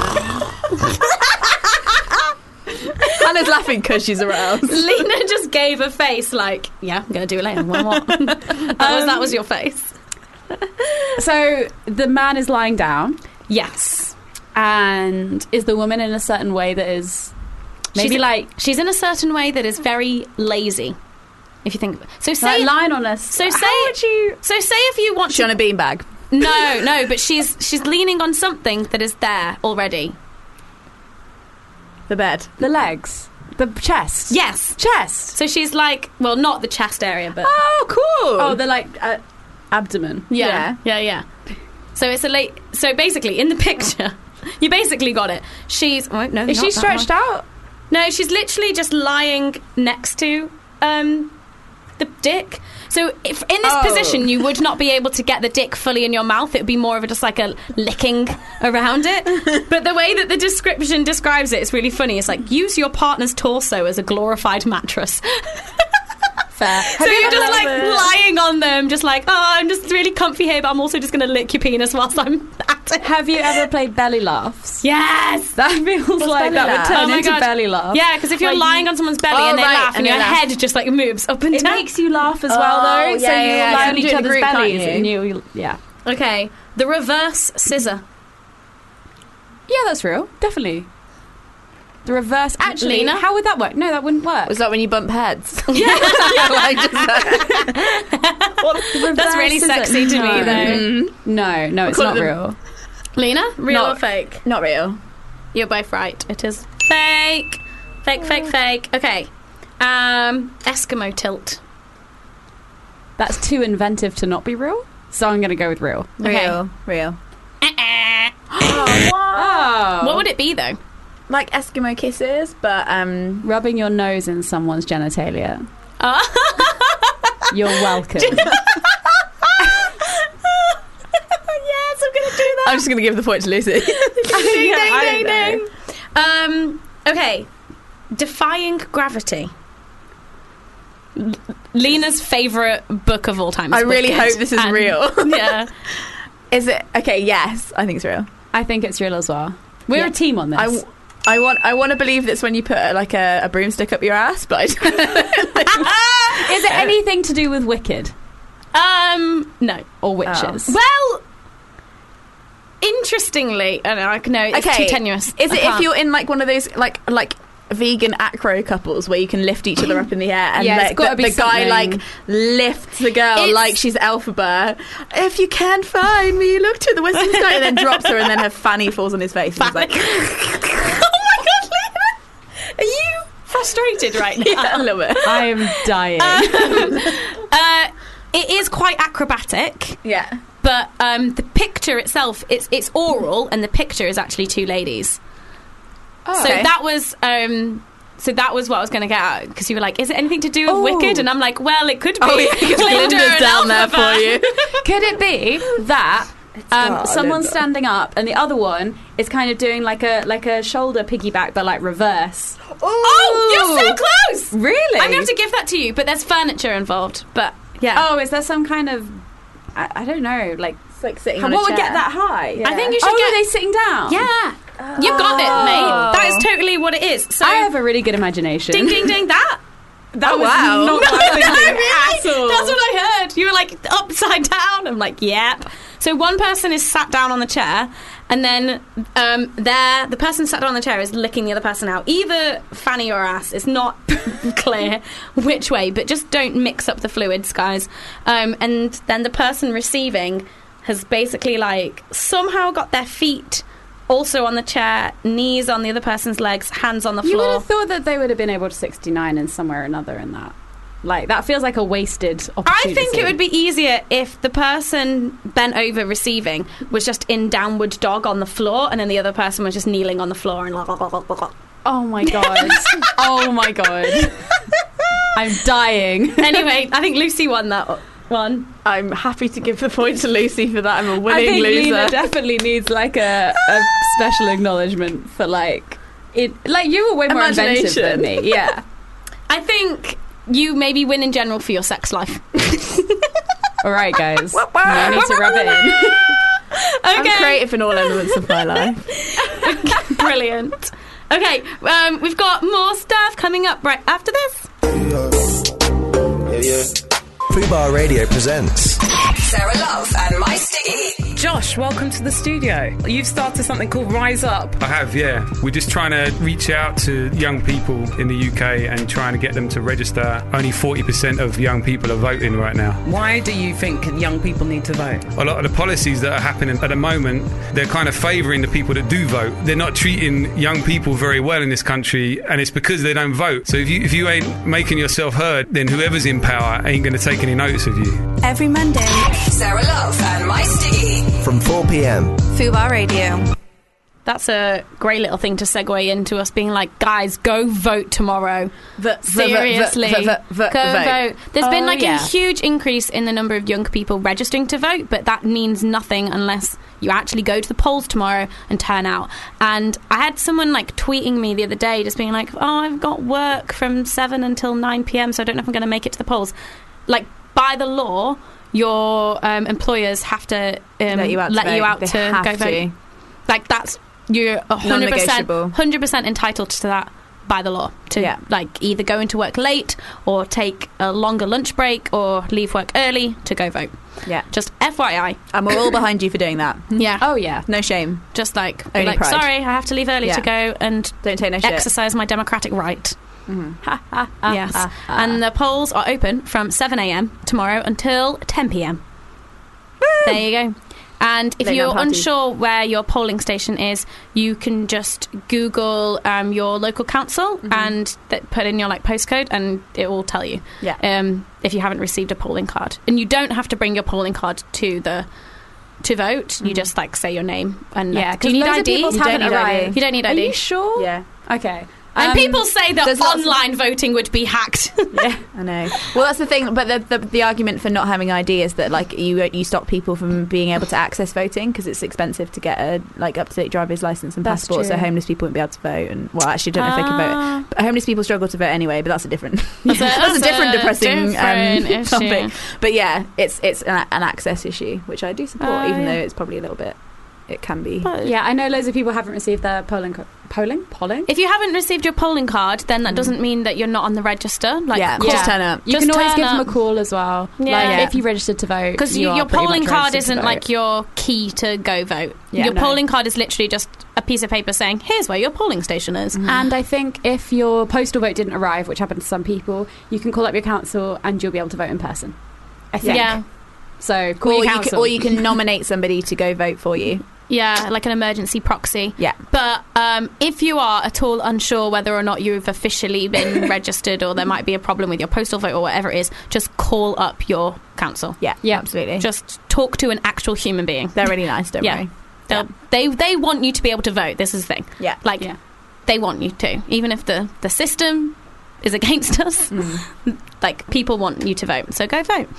Hannah's laughing because she's aroused. Lena just gave a face like, yeah, I'm going to do it later. What? that was your face. So the man is lying down, Yes. and is the woman in a certain way that is maybe she's in a certain way that is very lazy. If you think so, like lying on us. So say How would you? So say if you want She's on a beanbag. no, but she's leaning on something that is there already. The bed. The legs, the chest. Yes. Chest. So she's like, well, not the chest area, but Oh, cool. Oh, the abdomen. yeah. So it's so basically in the picture, you basically got it. She's no, Is she stretched out? No, she's literally just lying next to the dick. So if in this position you would not be able to get the dick fully in your mouth. It would be more of just like a licking around it. But the way that the description describes it is really funny. It's like, use your partner's torso as a glorified mattress. Fair. So you're just like lying on them, just like, oh, I'm just really comfy here, but I'm also just going to lick your penis whilst I'm at it. Have you ever played belly laughs? Yes! That feels like belly that laugh? would turn Oh my into God. belly laugh. Yeah, because if you're Like lying on someone's belly and they right, laugh and and your they laugh. head just like moves up and It down. makes you laugh as well, though. Oh, So yeah, you yeah, lie yeah. on You each do it in a other's group, can't bellies, you? and you, yeah. Okay, the reverse scissor. Yeah, that's real. Definitely. The reverse. Actually, Lena? how would that work? No, that wouldn't work. Was that when you bump heads? That's really sexy to me, though. No, it's call not it the- real. Lena, real No. or fake? Not real. You're both right. It is fake. Fake. Okay. Eskimo tilt. That's too inventive to not be real. So I'm going to go with real. Real. Oh. What would it be though? Like Eskimo kisses, but Rubbing your nose in someone's genitalia. You're welcome. Yes, I'm gonna do that. I'm just going to give the point to Lucy. Ding. Okay. Defying Gravity. Lena's favourite book of all time. Is I really Wicked. hope this is And- real. Yeah. Is it? Okay, yes. I think it's real. I think it's real as well. We're Yeah. a team on this. I want to believe that's when you put like a broomstick up your ass, but I don't. Is it anything to do with Wicked No. or witches? Well, interestingly, I don't know. It's too tenuous. Is I it if can't. you're in like one of those like vegan acro couples where you can lift each other up in the air and Yeah, it's like, gotta be the guy something. like lifts the girl It's- like she's Elphaba. If you can't find me, look to the western sky, and then drops her, and then her fanny falls on his face. And he's like, Oh my God, Lena! Are you frustrated right now? yeah, a little bit. I am dying. It is quite acrobatic, Yeah. but the picture itself, it's oral, and the picture is actually two ladies. Oh, So okay. that was what I was going to get at, because you were like, is it anything to do with Oh. Wicked? And I'm like, well, it could be. Oh, yeah, because Glinda Glinda's and down there Elphaba. for you. Could it be that not someone's Linda. standing up and the other one is kind of doing like a shoulder piggyback, but like reverse? Oh, you're so close! Really? I'm going to have to give that to you, but there's furniture involved. But yeah. Oh, is there some kind of I don't know, like It's like sitting what on a would chair. get that high? I think you should Oh, get... are they sitting down? Yeah. You've got it, mate. That is totally what it is. So, I have a really good imagination. ding, ding, ding, that. That Oh, was wow. not what I was thinking Really? at all. That's what I heard. You were like upside down. I'm like, yep. So one person is sat down on the chair, and then the person sat down on the chair is licking the other person out. Either fanny or ass. It's not clear which way, but just don't mix up the fluids, guys. And then the person receiving has basically like somehow got their feet also on the chair, knees on the other person's legs, hands on the floor. You would have thought that they would have been able to 69 in somewhere or another in that. Like, that feels like a wasted opportunity. I think it would be easier if the person bent over receiving was just in downward dog on the floor, and then the other person was just kneeling on the floor and Oh my god. Oh my god. I'm dying. Anyway, I think Lucy won that one. I'm happy to give the point to Lucy for that. I'm a winning I think loser. Lena definitely needs like a special acknowledgement for like you were way more inventive than me. Yeah. I think you maybe win in general for your sex life. All right, guys. No need to rub it in. Okay. I'm creative in all elements of my life. Brilliant. Okay, we've got more stuff coming up right after this. Fubar Radio presents Sarah Love and My Stiggy. Josh, welcome to the studio. You've started something called Rise Up. I have, yeah. We're just trying to reach out to young people in the UK and trying to get them to register. Only 40% of young people are voting right now. Why do you think young people need to vote? A lot of the policies that are happening at the moment, they're kind of favouring the people that do vote. They're not treating young people very well in this country, and it's because they don't vote. So if you ain't making yourself heard, then whoever's in power ain't going to take any notice of you. Every Monday, Sarah Love and My Stiggy. from 4 p.m. Fubar Radio. That's a great little thing to segue into us being like, guys, go vote tomorrow. Seriously. Go vote. There's been like yeah. a huge increase in the number of young people registering to vote, but that means nothing unless you actually go to the polls tomorrow and turn out. And I had someone like tweeting me the other day just being like, oh, I've got work from 7 until 9 p.m, so I don't know if I'm going to make it to the polls. Like, by the law, your employers have to let you out to go vote. Like, that's, you're 100% entitled to that by the law, to like either go into work late or take a longer lunch break or leave work early to go vote. Yeah. Just FYI. And we're all behind you for doing that. Yeah. Oh yeah. No shame. Just like, Only pride. sorry, I have to leave early to go and Don't take no shit. exercise my democratic right. Mm-hmm. Yes. And the polls are open from 7 a.m. tomorrow until 10 p.m. There you go. And if Late you're night party. unsure where your polling station is, you can just Google your local council and put in your like postcode, and it will tell you. Yeah. If you haven't received a polling card, and you don't have to bring your polling card to vote. You just like say your name and do you need ID? You don't need ID. You don't need Are ID. you sure? Yeah. Okay. And people say that there's lots of- online voting would be hacked. Yeah, I know. Well, that's the thing. But the argument for not having ID is that like you stop people from being able to access voting because it's expensive to get a like up to date driver's license and That's passport. So true. homeless people wouldn't be able to vote. And well, actually, I don't know if they can vote. But homeless people struggle to vote anyway. But that's a different. That's a different depressing different topic. issue. But yeah, it's an access issue, which I do support, even yeah. though it's probably a little bit. It can be. Yeah, I know loads of people haven't received their polling. If you haven't received your polling card, then that doesn't mean that you're not on the register. Like, just turn up. You Just can always turn give them up. a call as well. Yeah. Like Yeah. if you registered to vote, because you your are pretty polling much card registered to isn't vote. like your key to go vote. Yeah, your no. polling card is literally just a piece of paper saying, here's where your polling station is. And I think if your postal vote didn't arrive, which happened to some people, you can call up your council and you'll be able to vote in person. I think. Yeah. So call Or your you, council. can, or you can nominate somebody to go vote for you. Yeah, like an emergency proxy. Yeah. But if you are at all unsure whether or not you've officially been registered or there might be a problem with your postal vote or whatever it is, just call up your council. Yeah, absolutely. Just talk to an actual human being. They're really nice, don't worry. They want you to be able to vote. This is the thing. Yeah. Like, they want you to. Even if the system is against us, like, people want you to vote. So go vote.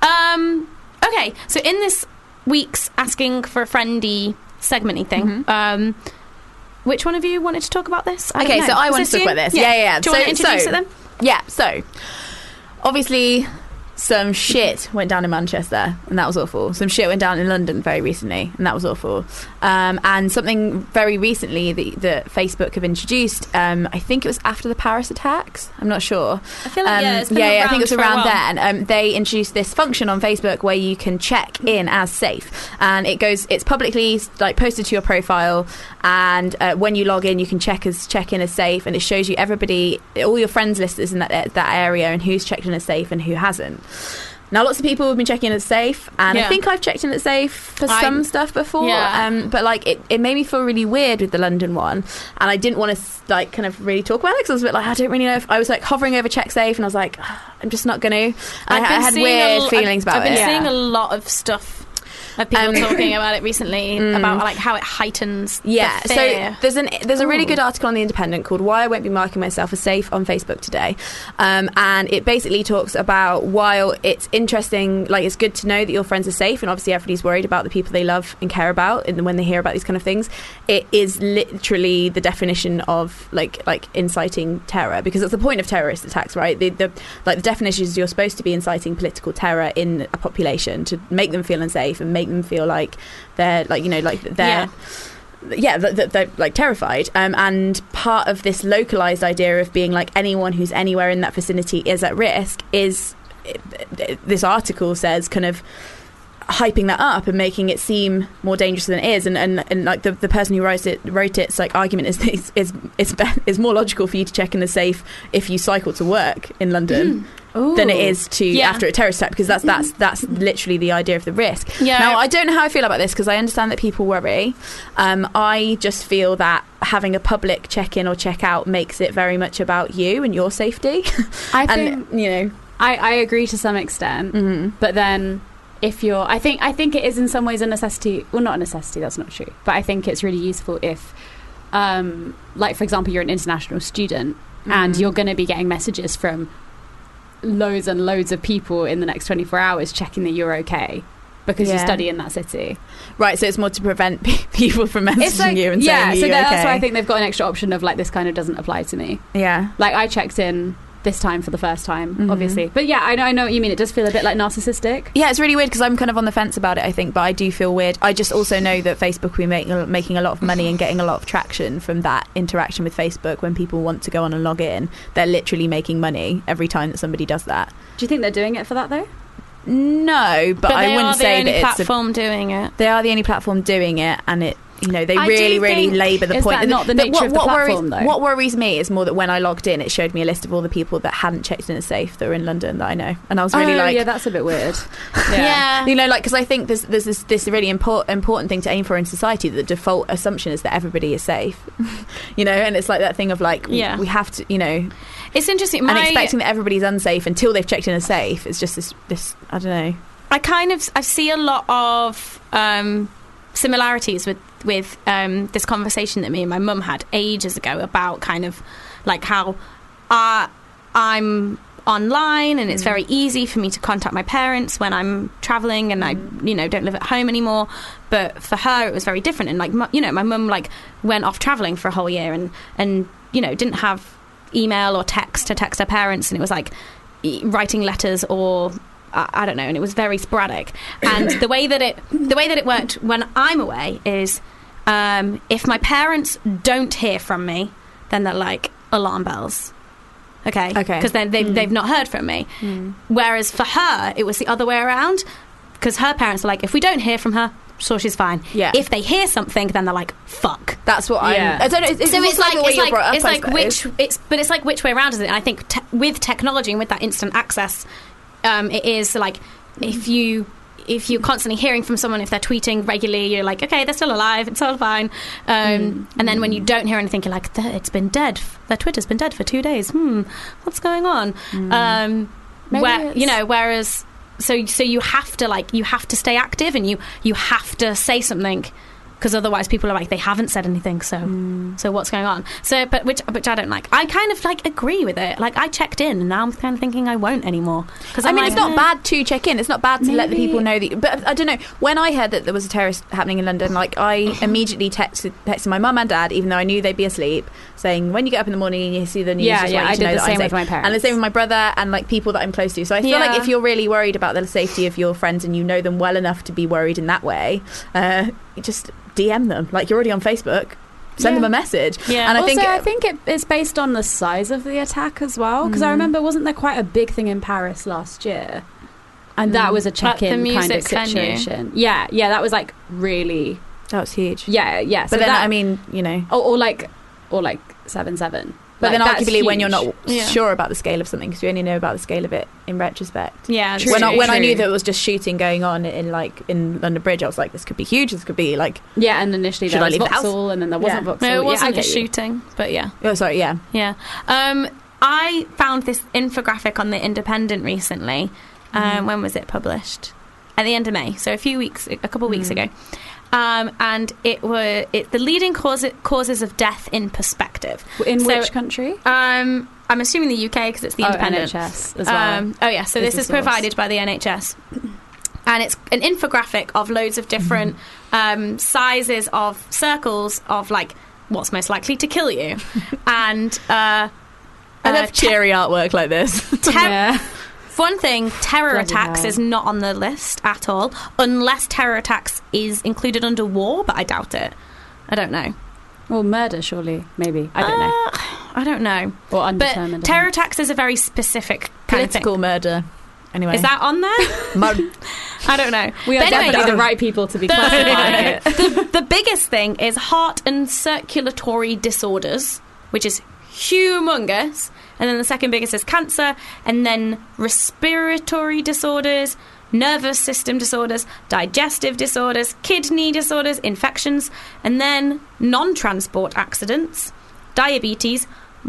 Okay, so in this week's Asking for a Friendy segmenty thing, which one of you wanted to talk about this? I don't Okay, know. so I Was want to talk you? about this. Yeah. Do you want to introduce it then? Yeah, so obviously some shit went down in Manchester and that was awful. Some shit went down in London very recently and that was awful. And something very recently that Facebook have introduced, I think it was after the Paris attacks, I'm not sure. I feel like, it's been I think it was around for a around while. then. They introduced this function on Facebook where you can check in as safe, and it's publicly like posted to your profile, and when you log in you can check in as safe, and it shows you everybody, all your friends list is in that area, and who's checked in as safe and who hasn't. Now, lots of people have been checking it safe, and I think I've checked in it safe for some stuff before. Yeah. But like, it made me feel really weird with the London one, and I didn't want to like kind of really talk about it because I was a bit like, I don't really know if I was like hovering over check safe, and I was like, I'm just not going to. I had weird feelings about it. I've been seeing a lot of stuff of people talking about it recently about like how it heightens the fear. So there's a really good article on The Independent called Why I Won't Be Marking Myself as Safe on Facebook today, and it basically talks about while it's interesting, like it's good to know that your friends are safe, and obviously everybody's worried about the people they love and care about, and when they hear about these kind of things, it is literally the definition of like inciting terror, because it's the point of terrorist attacks, right? The definition is you're supposed to be inciting political terror in a population to make them feel unsafe and make them feel like they're like, you know, like they're they're like terrified, and part of this localized idea of being like anyone who's anywhere in that vicinity is at risk is, this article says, kind of hyping that up and making it seem more dangerous than it is, and like the person who wrote it's like argument is it's more logical for you to check in the safe if you cycle to work in London than it is to after a terrorist attack, because that's literally the idea of the risk. Now, I don't know how I feel about this, because I understand that people worry. I just feel that having a public check-in or check-out makes it very much about you and your safety. I think, you know, I agree to some extent, but then if you're, I think it is in some ways a necessity. Well, not a necessity, that's not true, but I think it's really useful if like, for example, you're an international student and you're going to be getting messages from loads and loads of people in the next 24 hours checking that you're okay because you study in that city. Right, so it's more to prevent people from messaging you and saying you're okay. That's why I think they've got an extra option of like, this kind of doesn't apply to me. Yeah. Like, I checked in this time for the first time, obviously. But yeah, I know what you mean. It does feel a bit like narcissistic. Yeah, it's really weird because I'm kind of on the fence about it, I think, but I do feel weird. I just also know that Facebook will be making a lot of money and getting a lot of traction from that interaction with Facebook. When people want to go on and log in, they're literally making money every time that somebody does that. Do you think they're doing it for that, though? No, but I wouldn't say that it's platform doing it. They are the only platform doing it, and it, you know, they really labour the point. Is that not the nature of the platform, though? What worries me is more that when I logged in, it showed me a list of all the people that hadn't checked in a safe that were in London that I know, and I was really like, yeah, that's a bit weird. Yeah. You know, like, because I think there's this really important thing to aim for in society. That the default assumption is that everybody is safe. You know, and it's like that thing of like, we have to, you know. It's interesting. And expecting that everybody's unsafe until they've checked in a safe is just this I don't know. I see a lot of similarities with this conversation that me and my mum had ages ago about kind of like how I'm online and it's very easy for me to contact my parents when I'm traveling and I don't live at home anymore, but for her it was very different. And like my mum like went off traveling for a whole year and didn't have email or text to text her parents, and it was like writing letters or I don't know, and it was very sporadic. And the way that it worked when I'm away is if my parents don't hear from me, then they're like alarm bells. Okay. Because then they've not heard from me. Whereas for her, it was the other way around, because her parents are like, if we don't hear from her, sure, she's fine. Yeah. If they hear something, then they're like, fuck. That's what I don't know. It's like which way around is it? And I think with technology and with that instant access, it is like if you're constantly hearing from someone, if they're tweeting regularly, you're like, okay, they're still alive, it's all fine. And then when you don't hear anything, you're like, it's been dead. Their Twitter's been dead for 2 days. What's going on? Whereas. So you have to stay active, and you have to say something, because otherwise people are like, they haven't said anything, so what's going on? So, but which I don't like. I kind of like agree with it. Like, I checked in, and now I'm kind of thinking I won't anymore. Because I mean, it's not bad to check in. It's not bad to let the people know that. But I don't know. When I heard that there was a terrorist happening in London, like, I immediately texted my mum and dad, even though I knew they'd be asleep, saying, when you get up in the morning and you see the news, I did the same with my parents, and the same with my brother and like people that I'm close to. So I feel like if you're really worried about the safety of your friends and you know them well enough to be worried in that way, you just DM them. Like, you're already on Facebook, send them a message. And I think it's based on the size of the attack as well, because I remember, wasn't there quite a big thing in Paris last year, and that was a check-in kind of situation. Yeah, that was like that was huge. Yeah. But so then I mean, you know, or like 7/7. But Like, then that's arguably when you're huge. not sure about the scale of something, because you only know about the scale of it in retrospect. Yeah, True. When I True. knew that it was just shooting going on in London Bridge, I was like, this could be huge. This could be like, Yeah, and initially Should there I was leave the house? Vauxhall, and then there wasn't Yeah. Vauxhall. No, it Yeah, I wasn't a get you. shooting, but yeah. oh sorry, yeah. Yeah. I found this infographic on The Independent recently. When was it published? At the end of May, so a couple of weeks ago. And it's the leading causes of death in perspective. In So, which country? I'm assuming the UK because it's the Independent. NHS as well. So Is this the is source. provided by the NHS. And it's an infographic of loads of different sizes of circles of like what's most likely to kill you. And I love cheery artwork like this. One thing, terror Bloody attacks hell. is not on the list at all, unless terror attacks is included under war, but I doubt it. I don't know. Well, murder, surely, maybe. I don't know. I don't know. Or undetermined. But terror attacks is a very specific kind of Political thing. murder. Anyway. Is that on there? I don't know. We are But anyway, definitely the right people to be classifying it. the biggest thing is heart and circulatory disorders, which is humongous. And then the second biggest is cancer, and then respiratory disorders, nervous system disorders, digestive disorders, kidney disorders, infections, and then non-transport accidents, diabetes,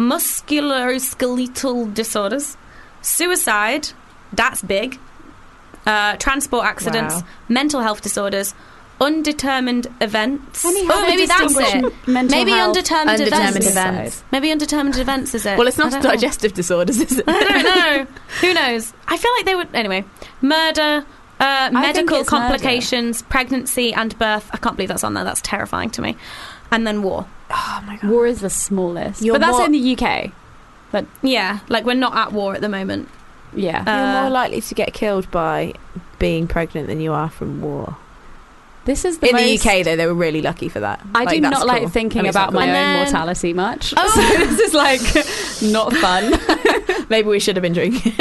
musculoskeletal disorders, suicide, that's big, transport accidents, Wow. mental health disorders, undetermined events. Funny how Oh, they maybe that's distinguish it. mental Maybe health- undetermined Undetermined events. events. Maybe undetermined events is it? Well, it's I not don't know. digestive disorders, is it? I don't know. Who knows? I feel like they would. Anyway, murder, medical it's complications, pregnancy and birth. I can't believe that's on there. That's terrifying to me. And then war. Oh my god. War is the smallest. You're but that's more- in the UK. Yeah, like we're not at war at the moment. Yeah. You're more likely to get killed by being pregnant than you are from war. This is the In most, the UK, though, they were really lucky for that. I do that's not like cool. thinking I mean, it's about not my cool. own And then- mortality much. Oh. So this is like not fun. cool. Maybe we should have been drinking.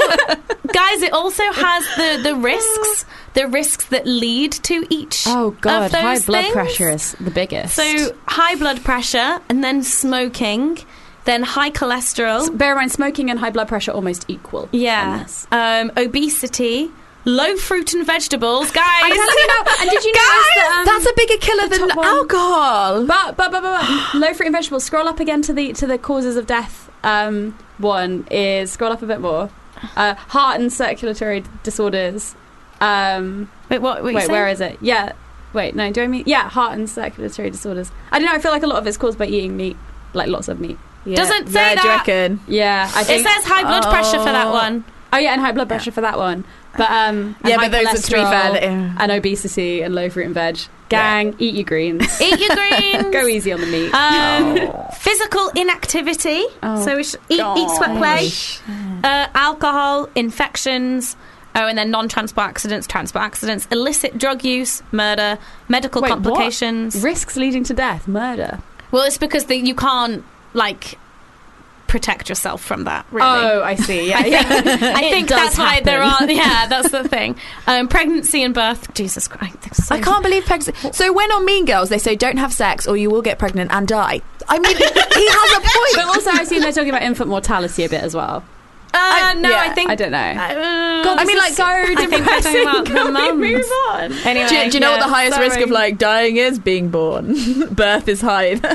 Guys, it also has the risks that lead to each Oh god, of those high blood things. pressure is the biggest. So high blood pressure, and then smoking, then high cholesterol. bear in mind, smoking and high blood pressure almost equal. on Yeah. this. Obesity, low fruit and vegetables, guys. And did you notice that? That's a bigger killer the than top one- alcohol. But low fruit and vegetables. Scroll up again to the causes of death. One is scroll up a bit more. Heart and circulatory disorders. Wait, what? Wait, where is it? Yeah. Wait, no. Do I mean? Yeah, heart and circulatory disorders. I don't know. I feel like a lot of it's caused by eating meat, like lots of meat. Yeah. Doesn't say Yeah, do you that. reckon? Yeah, I It think. says high blood pressure for that one. Oh yeah, and high blood pressure for that one. But and Yeah, high but those are, to be fair, cholesterol and obesity and low fruit and veg. Gang, eat your greens. Eat your greens. Go easy on the meat. Physical inactivity. Oh, So we should eat, sweat, play. Alcohol, infections. Oh, and then non-transport accidents, illicit drug use, murder, medical Wait, what? complications. Risks leading to death, murder. Well, it's because you can't like protect yourself from that. Really. Oh, I see. Yeah, yeah. I think does that's why there are. happen. Yeah, that's the thing. Pregnancy and birth. Jesus Christ. So I can't believe pregnancy. So when on Mean Girls they say don't have sex or you will get pregnant and die. I mean, he has a point. But also, I've seen they're talking about infant mortality a bit as well. No, yeah, I think I don't know. God, I mean, like, so I think we're talking depressing. about the Can we mums. move on? Anyway, Do you know what the highest sorry. risk of like dying is? Being born. Birth is high. Anyway,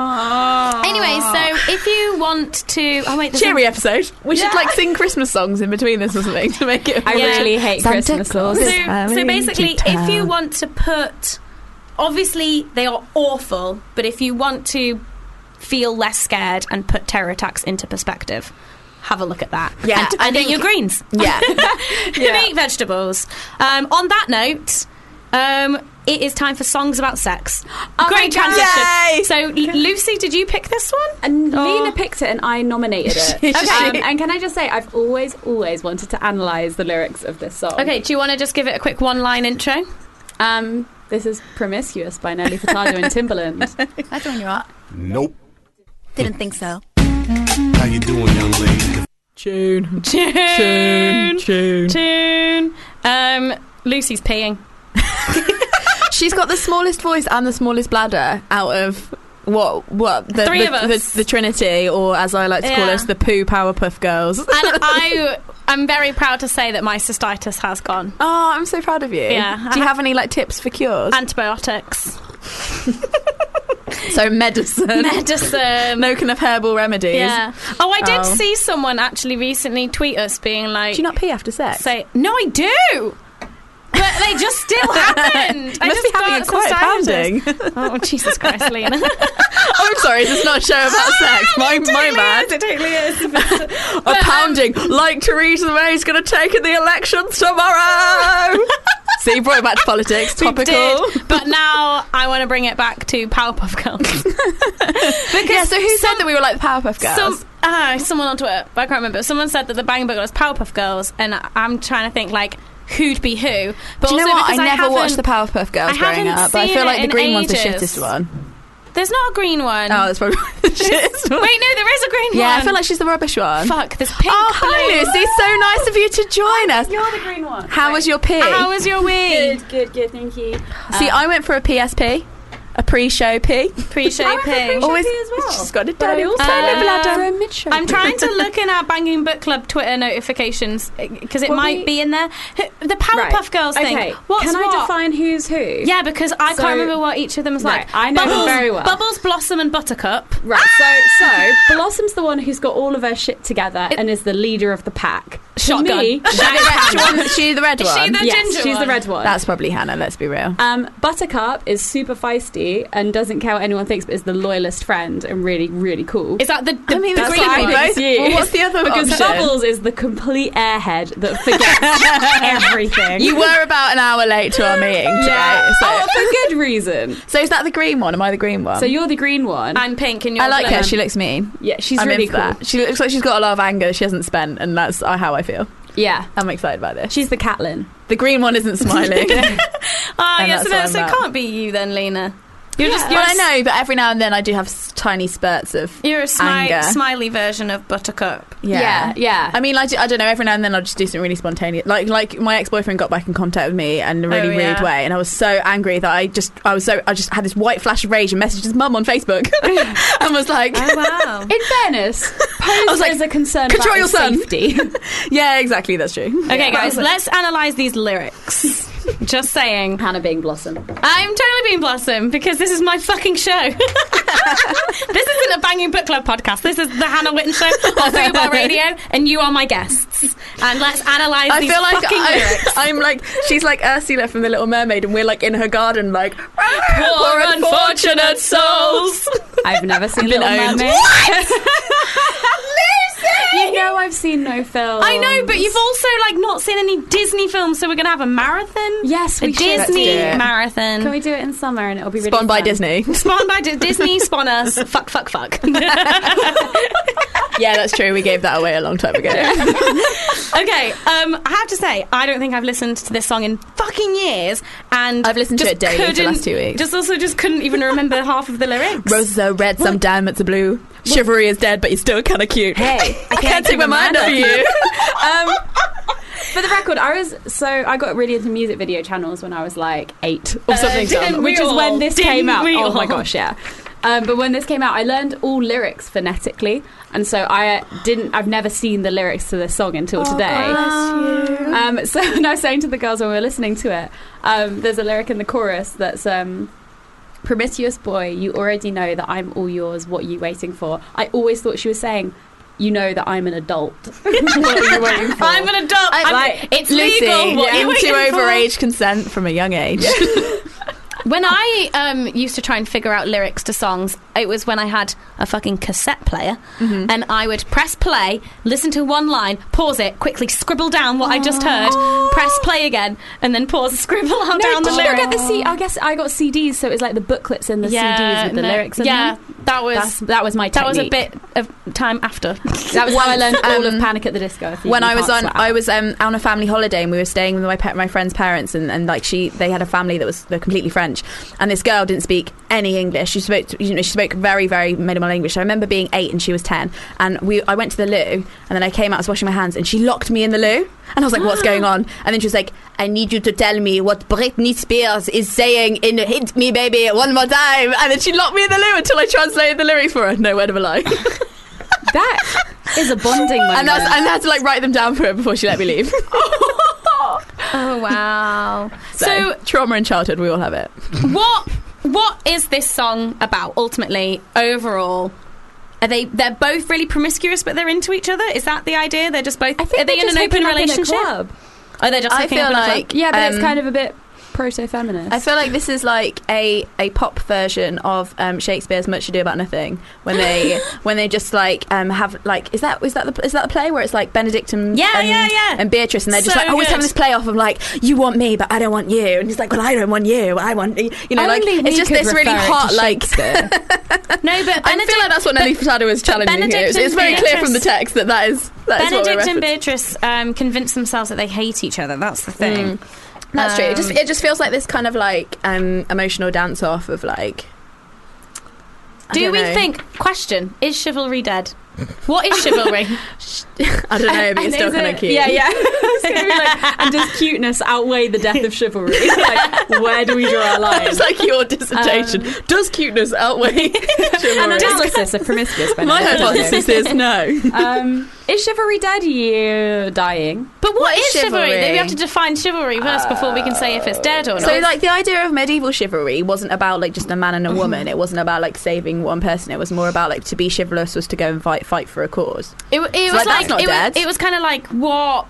so if you want to, oh wait, there's Cheery episode. We should like sing Christmas songs in between this or something to make it. I Yeah. really hate Santa Christmas Claus songs. is So basically, to if you town. want to put, obviously they are awful, but if you want to feel less scared and put terror attacks into perspective, have a look at that. Yeah, I and eat think- your greens. Yeah. And eat vegetables. On that note, it is time for songs about sex. Great my God. transition. Yay! So, Lucy, did you pick this one? And Oh. Lena picked it and I nominated it. Okay. And can I just say, I've always wanted to analyse the lyrics of this song. Okay, do you want to just give it a quick one-line intro? This is Promiscuous by Nelly Furtado and Timbaland. That's when you're at. Nope. Didn't think so. How you doing, young lady? Tune. Lucy's peeing. She's got the smallest voice and the smallest bladder out of What? The, Three of us. The Trinity, or as I like to call us, the Poo Powerpuff Girls. And I'm very proud to say that my cystitis has gone. Oh, I'm so proud of you. Yeah. Do you have any tips for cures? Antibiotics. So medicine. No kind of herbal remedies. Yeah. Oh, I did see someone actually recently tweet us being like, do you not pee after sex? No, I do. But they just still happened. I must be having a quiet pounding. Oh, Jesus Christ, Lena. I'm sorry, this is not a show about sex. My bad. It totally is. A pounding like Theresa May's going to take in the elections tomorrow. See, you brought it back to politics. Topical. But now I want to bring it back to Powerpuff Girls. Because so who said that we were like the Powerpuff Girls? Someone on Twitter, but I can't remember. Someone said that the Bang Book was Powerpuff Girls, and I'm trying to think who'd be who. But do you know also what? I never watched the Powerpuff Girls growing up, but I feel like the green one's the shittest one. There's not a green one. Oh, that's probably the shittest one. Wait, no, there is a green one. Yeah, I feel like she's the rubbish one. Fuck, there's pink. Oh, hi, Lucy. So nice of you to join us. You're the green one. How was your pee? How was your wee? Good, thank you. See, I went for a PSP. A pre-show pee. Pre-show pee. Always as well. She's got it done. I'm trying to look in our Banging Book Club Twitter notifications because it might be in there. The Powerpuff Girls thing. Okay. What's Can what? I define who's who? Yeah, because I can't remember what each of them is like. I know them very well. Bubbles, Blossom, and Buttercup. Right. So Blossom's the one who's got all of her shit together and is the leader of the pack. Shotgun. Me, She the red one. She the ginger she's one? the red one. That's probably Hannah. Let's be real. Buttercup is super feisty and doesn't care what anyone thinks, but is the loyalist friend and really, really cool. Is that the I mean, the that's green fine, one? both. Well, what's the other Because option? Bubbles is the complete airhead that forgets everything. You were about an hour late to our meeting today. So. For good reason. So is that the green one? Am I the green one? So you're the green one. I'm pink and you're I like blue. her. She looks mean. Yeah, she's I'm really in for cool. that. She looks like she's got a lot of anger she hasn't spent, and that's how I feel. Yeah. I'm excited by this. She's the Catelyn. The green one isn't smiling. Yes, so it can't be you then, Lena. You're just. Well, I know, but every now and then I do have tiny spurts of You're a anger. smiley version of Buttercup. Yeah. I mean, I don't know. Every now and then I'll just do something really spontaneous. Like my ex-boyfriend got back in contact with me in a really rude way, and I was so angry that I just had this white flash of rage and messaged his mum on Facebook and was like, "Oh wow!" In fairness, pose as a concern control about your son. safety. Yeah, exactly. That's true. Okay, guys, let's analyse these lyrics. Just saying. Hannah being Blossom. I'm totally being Blossom because this is my fucking show. This isn't a Banging Book Club podcast. This is the Hannah Witten Show on Fubar Radio, and you are my guests. And let's analyse these fucking lyrics. I'm like, she's like Ursula from The Little Mermaid, and we're like in her garden, like, poor unfortunate souls. I've never seen Little Mermaid. You know I've seen no films. I know, but you've also not seen any Disney films, so we're going to have a marathon. Yes, we should. Disney marathon. Can we do it in summer and it'll be really Spawned by fun. Disney. Spawned by Disney, spawn us. Fuck. Yeah, that's true. We gave that away a long time ago. Okay, I have to say, I don't think I've listened to this song in fucking years, and I've listened to it daily for the last 2 weeks. Just couldn't even remember half of the lyrics. Roses are red, some diamonds are blue. Chivalry is dead, but you're still kind of cute. Hey, I can't take my mind off you. For the record, I got really into music video channels when I was like 8 or something, didn't which we is all? when this Didn't came out. we Oh all? my gosh, yeah. But when this came out, I learned all lyrics phonetically, and so I've never seen the lyrics to this song until today. So when I was saying to the girls when we were listening to it, there's a lyric in the chorus that's promiscuous boy, you already know that I'm all yours, what are you waiting for? I always thought she was saying, you know that I'm an adult. What are you waiting for? I'm an adult. It's Lucy, legal. What are you into waiting for? overage consent from a young age. When I used to try and figure out lyrics to songs, it was when I had a fucking cassette player, and I would press play, listen to one line, pause it, quickly scribble down what I just heard, press play again, and then pause, scribble down the did lyrics. you get the I guess I got CDs, so it was like the booklets in the CDs with the lyrics in them. That was my technique. That was a bit of time after. That was how I learned all of Panic at the Disco. When I was on a family holiday, and we were staying with my friend's parents, and like they had a family that was they're completely French, French, and this girl didn't speak any English. She spoke very, very minimal English. I remember being 8 and she was 10, and I went to the loo, and then I came out, I was washing my hands, and she locked me in the loo, and I was like, what's going on? And then she was like, I need you to tell me what Britney Spears is saying in Hit Me Baby one more time. And then she locked me in the loo until I translated the lyrics for her. No word of a lie. That is a bonding moment. And I had to like write them down for her before she let me leave. Oh wow. So trauma in childhood, we all have it. What is this song about ultimately, overall? They're both really promiscuous, but they're into each other? Is that the idea? They're just both... Are they in an open relationship? Oh, they're just hooking up in a club? Yeah, but it's kind of a bit proto-feminist. I feel like this is like a pop version of Shakespeare's Much Ado About Nothing, when they just like have like is that the play where it's like Benedict and Beatrice, and they're just like always having this play off of like, you want me but I don't want you, and he's like, well, I don't want you, I want like it's just this really hot like no, but I feel like that's what Nelly Furtado is challenging here. It's very clear from the text that is Benedict and Beatrice convince themselves that they hate each other. That's the thing. That's true. It just feels like this kind of like emotional dance off of like. Do we think? Question: is chivalry dead? What is chivalry? I don't know, but it's still kind of cute. Yeah. It's gonna be like, and does cuteness outweigh the death of chivalry? Like, where do we draw our line? It's like your dissertation. Does cuteness outweigh chivalry? An analysis of promiscuous. My hypothesis is no. Is chivalry dead? Yeah, dying. But what is chivalry? We have to define chivalry first before we can say if it's dead or not. So, like, the idea of medieval chivalry wasn't about like just a man and a woman. It wasn't about like saving one person. It was more about like to be chivalrous was to go and fight for a cause. It was that's not dead. It was kind of like what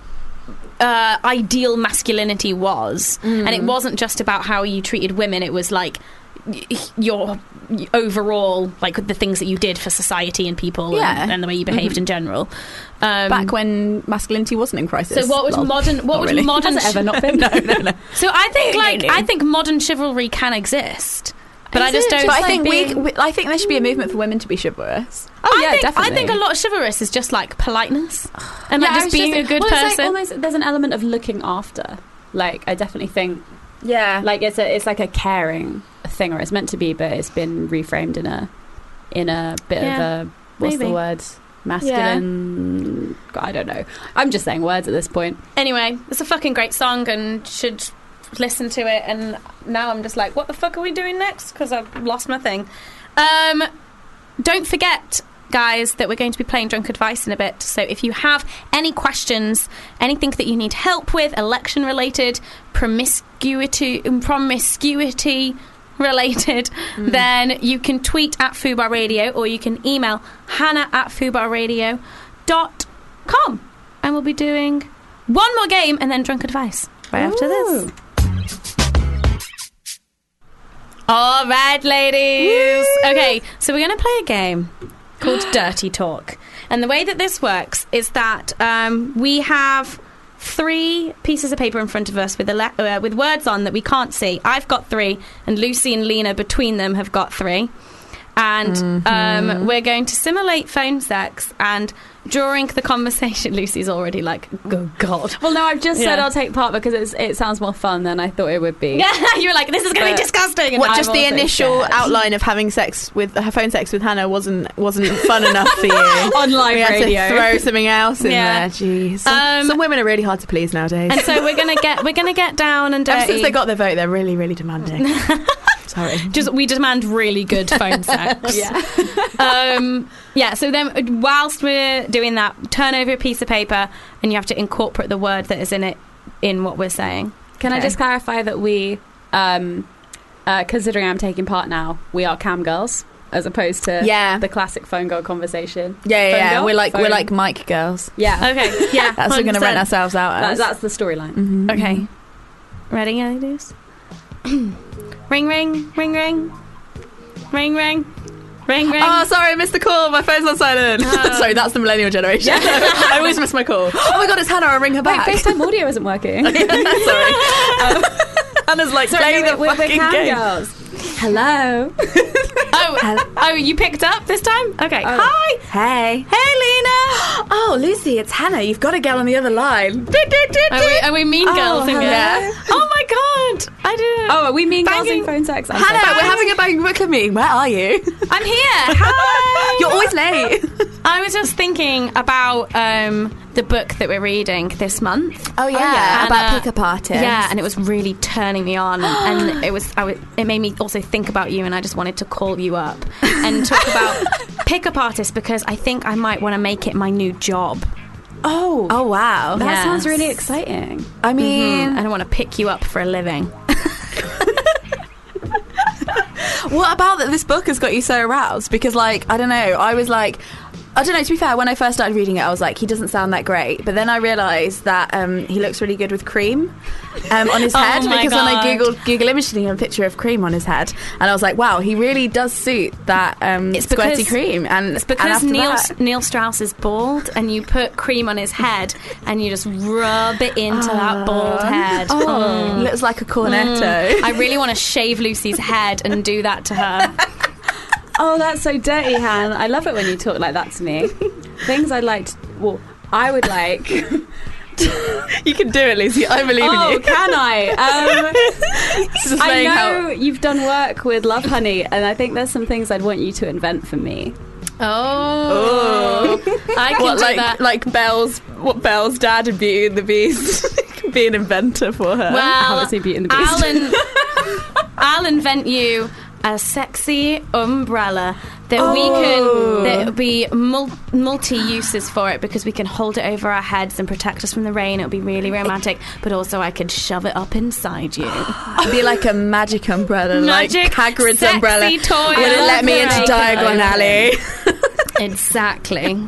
ideal masculinity was, and it wasn't just about how you treated women. It was like your overall, like the things that you did for society and people, and the way you behaved in general. Back when masculinity wasn't in crisis. So what was modern? What was modern? Has it ever not been? No. So I think I think modern chivalry can exist. But I just don't. But I think I think there should be a movement for women to be chivalrous. Definitely. I think a lot of chivalrous is just like politeness and like just being a good person. It's like almost, there's an element of looking after. Like I definitely think, like it's like a caring thing, or it's meant to be, but it's been reframed in a bit of a what's the word? Masculine. I don't know. I'm just saying words at this point. Anyway, it's a fucking great song and should listen to it, and now I'm just like, what the fuck are we doing next? Because I've lost my thing. Don't forget, guys, that we're going to be playing Drunk Advice in a bit. So if you have any questions, anything that you need help with, election related, promiscuity related, then you can tweet at Fubar Radio, or you can email hannah@fubarradio.com, and we'll be doing one more game and then Drunk Advice right after this. All right, ladies. Woo! Okay, so we're going to play a game called Dirty Talk. And the way that this works is that we have 3 pieces of paper in front of us with words on that we can't see. I've got 3, and Lucy and Lena between them have got 3. And we're going to simulate phone sex, and during the conversation, Lucy's already like, oh God. Well, no, I've just said I'll take part because it sounds more fun than I thought it would be. Yeah, you were like, this is going to be disgusting. What, just the initial outline of having phone sex with Hannah wasn't fun enough for you? On live radio. We had to throw something else in there. Jeez. Some women are really hard to please nowadays. And so we're gonna get down and dirty. Ever since they got their vote, they're really, really demanding. Sorry. We demand really good phone sex. So then whilst we're doing that, turn over a piece of paper and you have to incorporate the word that is in it in what we're saying. Can I just clarify that we, considering I'm taking part now, we are cam girls as opposed to the classic phone girl conversation. We're like mic girls. Yeah. Okay. Yeah. That's what we're going to rent ourselves out as. That's the storyline. Mm-hmm. Okay. Ready, ladies? Ring, ring, ring, ring. Ring, ring. Ring, ring. Oh, sorry, I missed the call. My phone's on silent. Sorry, that's the millennial generation. I always miss my call. Oh my God, it's Hannah. I'll ring her back. Wait, FaceTime audio isn't working. Sorry. Hannah's like, play the fucking game. Girls. Hello. Oh, you picked up this time? Okay. Oh. Hi. Hey. Hey, Lena. Oh, Lucy, it's Hannah. You've got a girl on the other line. Are we mean girls in here? Yeah. Oh my God. god! I didn't. Oh, are we mean girls Banging- in phone sex? I'm Hannah, so we're having a Banging Book Club meeting. Where are you? I'm here. Hi. You're always late. I was just thinking about the book that we're reading this month. Oh yeah, And, about pickup artists. Yeah, and it was really turning me on, and it made me also think about you, and I just wanted to call you up and talk about pickup artists because I think I might want to make it my new job. Oh wow, That Yes. sounds really exciting. I mean, And I want to pick you up for a living. what about that? This book has got you so aroused? Because, like, I don't know. I was like, I don't know. To be fair, when I first started reading it, I was like, he doesn't sound that great. But then I realised that he looks really good with cream on his head. my Because when I God. Google imaged him a picture of cream on his head, and I was like, wow, he really does suit that squirty cream. And It's because and after that- Neil Strauss is bald, and you put cream on his head, and you just rub it into that bald head. he looks like a cornetto. I really want to shave Lucy's head and do that to her. Oh, that's so dirty, Han. I love it when you talk like that to me. Things I'd like to... Well, I would like... You can do it, Lucy. I believe in Oh, you. can I? Just I saying know you've done work with Love Honey, and I think there's some things I'd want you to invent for me. Oh, I can What, do like that. like Belle's dad in Beauty and the Beast, be an inventor for her. I Well, haven't seen Beauty and the Beast. I'll invent you a sexy umbrella that we can. There'll be multi uses for it because we can hold it over our heads and protect us from the rain. It'll be really romantic, but also I could shove it up inside you. It'd be like a magic umbrella, Magic, like Hagrid's sexy umbrella. toy. Would it let me into Diagon Alley? Exactly.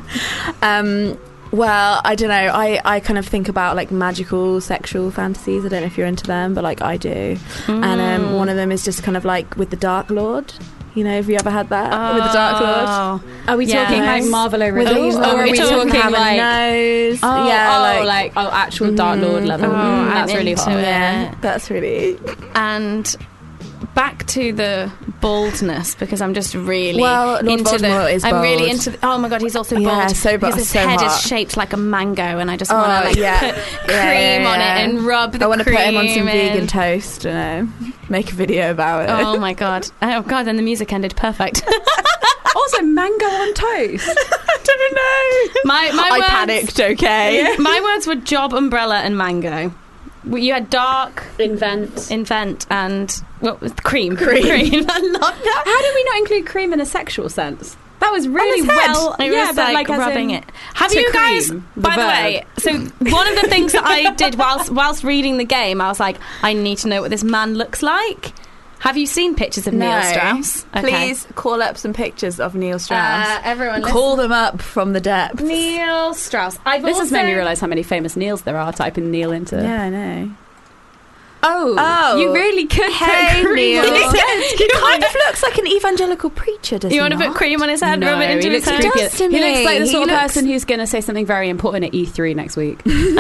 Well, I don't know. I kind of think about like magical sexual fantasies. I don't know if you're into them, but like I do. And one of them is just kind of like with the Dark Lord. You know, have you ever had that with the Dark Lord? Are we Yes. talking like Marvel With O'Reilly? the- Or are we talking have a like... nose? Oh, yeah, like actual Dark Lord level. I'm That's really into hot. it. yeah, that's really. And back to the baldness because I'm just really Well, Lord into Voldemort is I'm really bald. into oh my god, he's also bald. Yeah, so because his so head hot. is shaped like a mango, and I just want to like yeah. put cream on it and rub the I want to cream put him on some in. vegan toast, you know, make a video about it. Oh my god! Oh god! And the music ended perfect. Also, mango on toast. I don't know. my I words, panicked. Okay. My words were job, umbrella, and mango. You had dark, Invent. and what was cream? Cream. I love that. How did we not include cream in a sexual sense? That was really his head. well. It was like as rubbing in it. Have to you guys, cream, the by the verb. way, so one of the things that I did whilst reading the game, I was like, I need to know what this man looks like. Have you seen pictures of Neil Strauss? Okay. Please call up some pictures of Neil Strauss. Everyone, Call them up from the depths. Neil Strauss. This has made me realise how many famous Neils there are. Typing Neil into. Yeah, I know. Oh, you really could. Hey, put cream Neil. on his head. He kind of looks like an evangelical preacher, doesn't he? You want to put cream on his head, No, rub it into he his looks head? creepy. Does to He looks like the me. sort of He looks- person who's going to say something very important at E3 next week.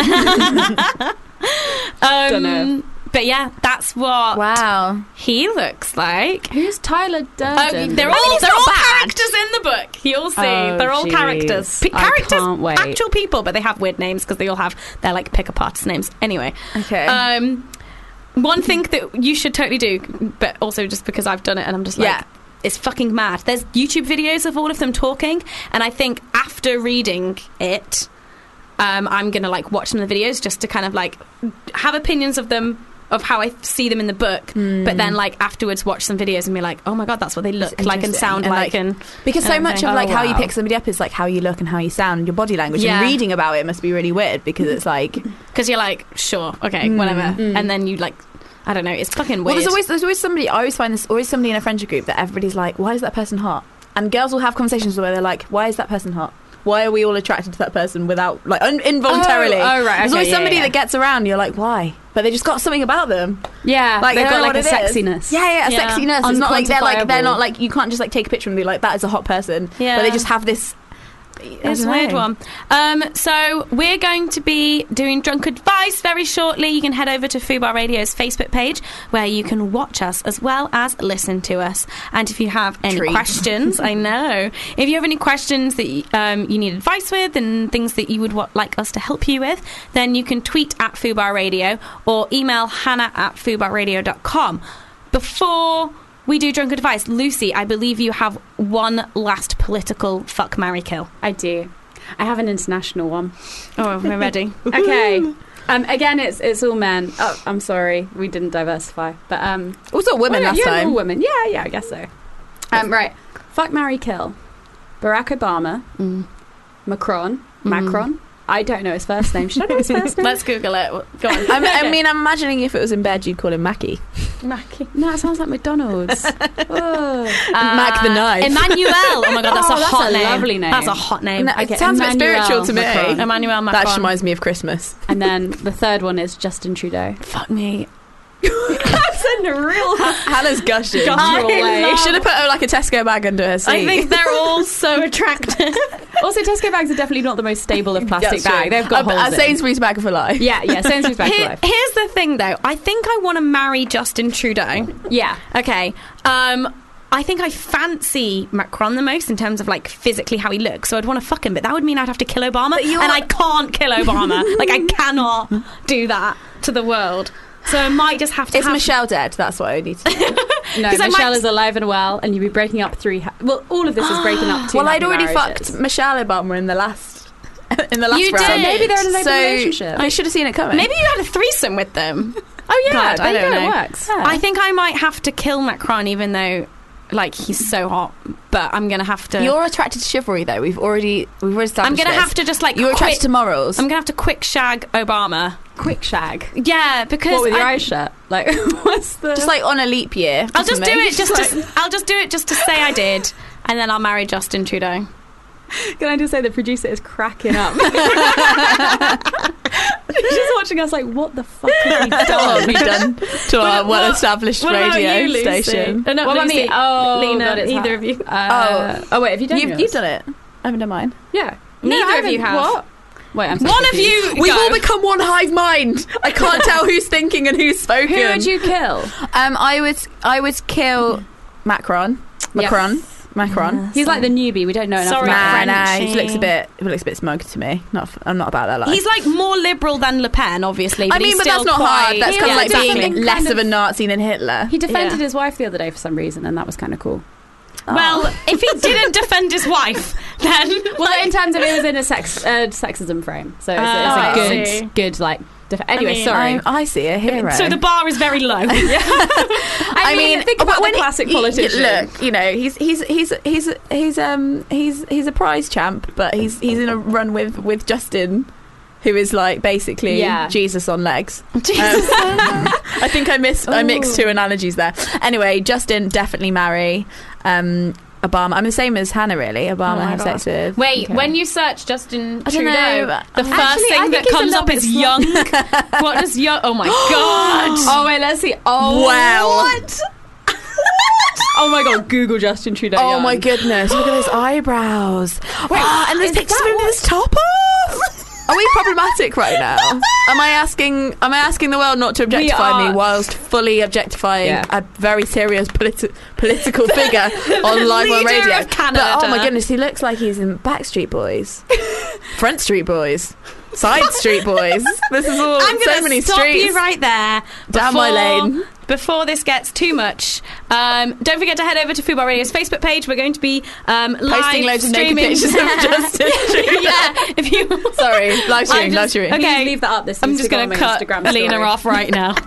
Dunno. But yeah, that's what Wow. he looks like. Who's Tyler Durden? They're all characters in the book. You'll see. Oh, They're all jeez. characters. I Characters, can't wait. actual people, but they have weird names because they all have their like pickup artist names. Anyway, Okay. one thing that you should totally do, but also just because I've done it and I'm just like, Yeah. it's fucking mad. There's YouTube videos of all of them talking, and I think after reading it, I'm gonna like watch some of the videos just to kind of like have opinions of them. Of how I see them in the book, but then like afterwards watch some videos and be like, oh my god, that's what they look like and sound like, and because so and much everything. of like how you wow. pick somebody up is like how you look and how you sound, your body language. Yeah. And reading about it must be really weird because it's like, because you're like, sure, okay, whatever, and then you like, I don't know, it's fucking weird. well, there's always somebody. I always find there's always somebody in a friendship group that everybody's like, why is that person hot? And girls will have conversations where they're like, why is that person hot? Why are we all attracted to that person without like involuntarily? Oh, right, There's okay, always yeah, somebody yeah. that gets around. You're like, why? But they just got something about them. Yeah, Like they've I don't got know like a what it is. sexiness. Yeah, a Yeah. sexiness. It's not like they're Unquantifiable. not like you can't just like take a picture and be like that is a hot person. Yeah. But they just have this It's a weird one. So we're going to be doing Drunk Advice very shortly. You can head over to Fubar Radio's Facebook page where you can watch us as well as listen to us. And if you have any questions, I know. If you have any questions that you need advice with and things that you would like us to help you with, then you can tweet at Fubar Radio or email hannah@fubarradio.com. Before we do Drunk Advice, Lucy, I believe you have one last political fuck, marry, kill. I do. I have an international one. Oh, we're ready. Okay. Again, it's all men. Oh, I'm sorry, we didn't diversify, but also women last time. All women. Yeah, I guess so. Right. Fuck, marry, kill. Barack Obama, Macron. I don't know his first name. Should I know his first name? Let's Google it. Go on. I mean, I'm imagining if it was in bed, you'd call him Mackie. Mackie. No, it sounds like McDonald's. Mac the Knife. Emmanuel. Oh my God, that's a hot name. Lovely name. That's a hot name. No, it sounds a bit spiritual to me. Emmanuel Macron. That reminds me of Christmas. And then the third one is Justin Trudeau. Fuck me. That's in a real Hannah's gushing. way. You should have put like a Tesco bag under her seat. I think they're all so attractive. Also, Tesco bags are definitely not the most stable of plastic bag. They've got holes in. Sainsbury's bag for life. Yeah, Sainsbury's bag for life. Here's the thing, though. I think I want to marry Justin Trudeau. Yeah. Okay. I think I fancy Macron the most in terms of like physically how he looks, so I'd want to fuck him, but that would mean I'd have to kill Obama, and I can't kill Obama. Like, I cannot do that to the world. So I might just have to. Is Michelle dead? That's what I need to know. No, Michelle is alive and well, and you'd be breaking up all of this is breaking up 2 Well, I'd already marriages. fucked Michelle Obama in the last You round. did. So maybe they're in an open relationship. I should have seen it coming. Maybe you had a threesome with them. Oh yeah, God, I don't know. It works. Yeah. I think I might have to kill Macron, even though like he's so hot. But I'm gonna have to. You're attracted to chivalry, though. We've already established. I'm gonna have to just like. You're attracted to morals. I'm gonna have to quick shag Obama. Quick shag. Yeah, because what with your eyes shut? Like, what's the? Just like on a leap year. I'll just do it. I'll just do it just to say I did, and then I'll marry Justin Trudeau. Can I just say the producer is cracking up? She's just watching us like, what the fuck have we done? What have we done to our well-established radio station? What about me? Oh, Lena, God, either of you. Oh, wait, have you done yours? You've done it. I haven't done mine. Yeah. Neither of you have. What? Wait, I'm so one confused. of you. We've all become one hive mind. I can't tell who's thinking and who's spoken. Who would you kill? I would kill Macron. Yes. Macron. He's like the newbie. We don't know enough Sorry, about him. Nah, he looks a bit smug to me. I'm not about that life. He's like more liberal than Le Pen, obviously. But but that's not hard. That's kind of like being less of a Nazi than Hitler. He defended his wife the other day for some reason, and that was kind of cool. Well, if he didn't defend his wife, then in terms of it was in a sexism frame, so it's a good like. Anyway, sorry. I see a hero. So the bar is very low. I mean, think about the classic politician. Look, you know, he's a prize champ, but he's in a run with Justin, who is like basically Jesus on legs. I think I mixed two analogies there. Anyway, Justin definitely marry. Obama. I'm the same as Hannah, really. Obama have sex with. Wait, when you search Justin Trudeau, the first Actually, thing that comes up is young. What does young? Oh my god! Oh wait, let's see. Oh wow! What? Oh my god! Google Justin Trudeau. Oh young. my goodness! Look at his eyebrows. Wait, and there's pictures of him with his top off. Are we problematic right now? Am I asking the world not to objectify me whilst fully objectifying a very serious political figure on live on radio? Of Canada. But, oh my goodness, he looks like he's in Backstreet Boys, Front Street Boys, Side Street Boys. This is all so many stop streets. You right there. Down my lane. Before this gets too much, don't forget to head over to Fubar Radio's Facebook page. We're going to be posting loads of naked pictures of Justin. If you live stream. Okay, please leave that up. I'm just going to cut Instagram Lena off right now.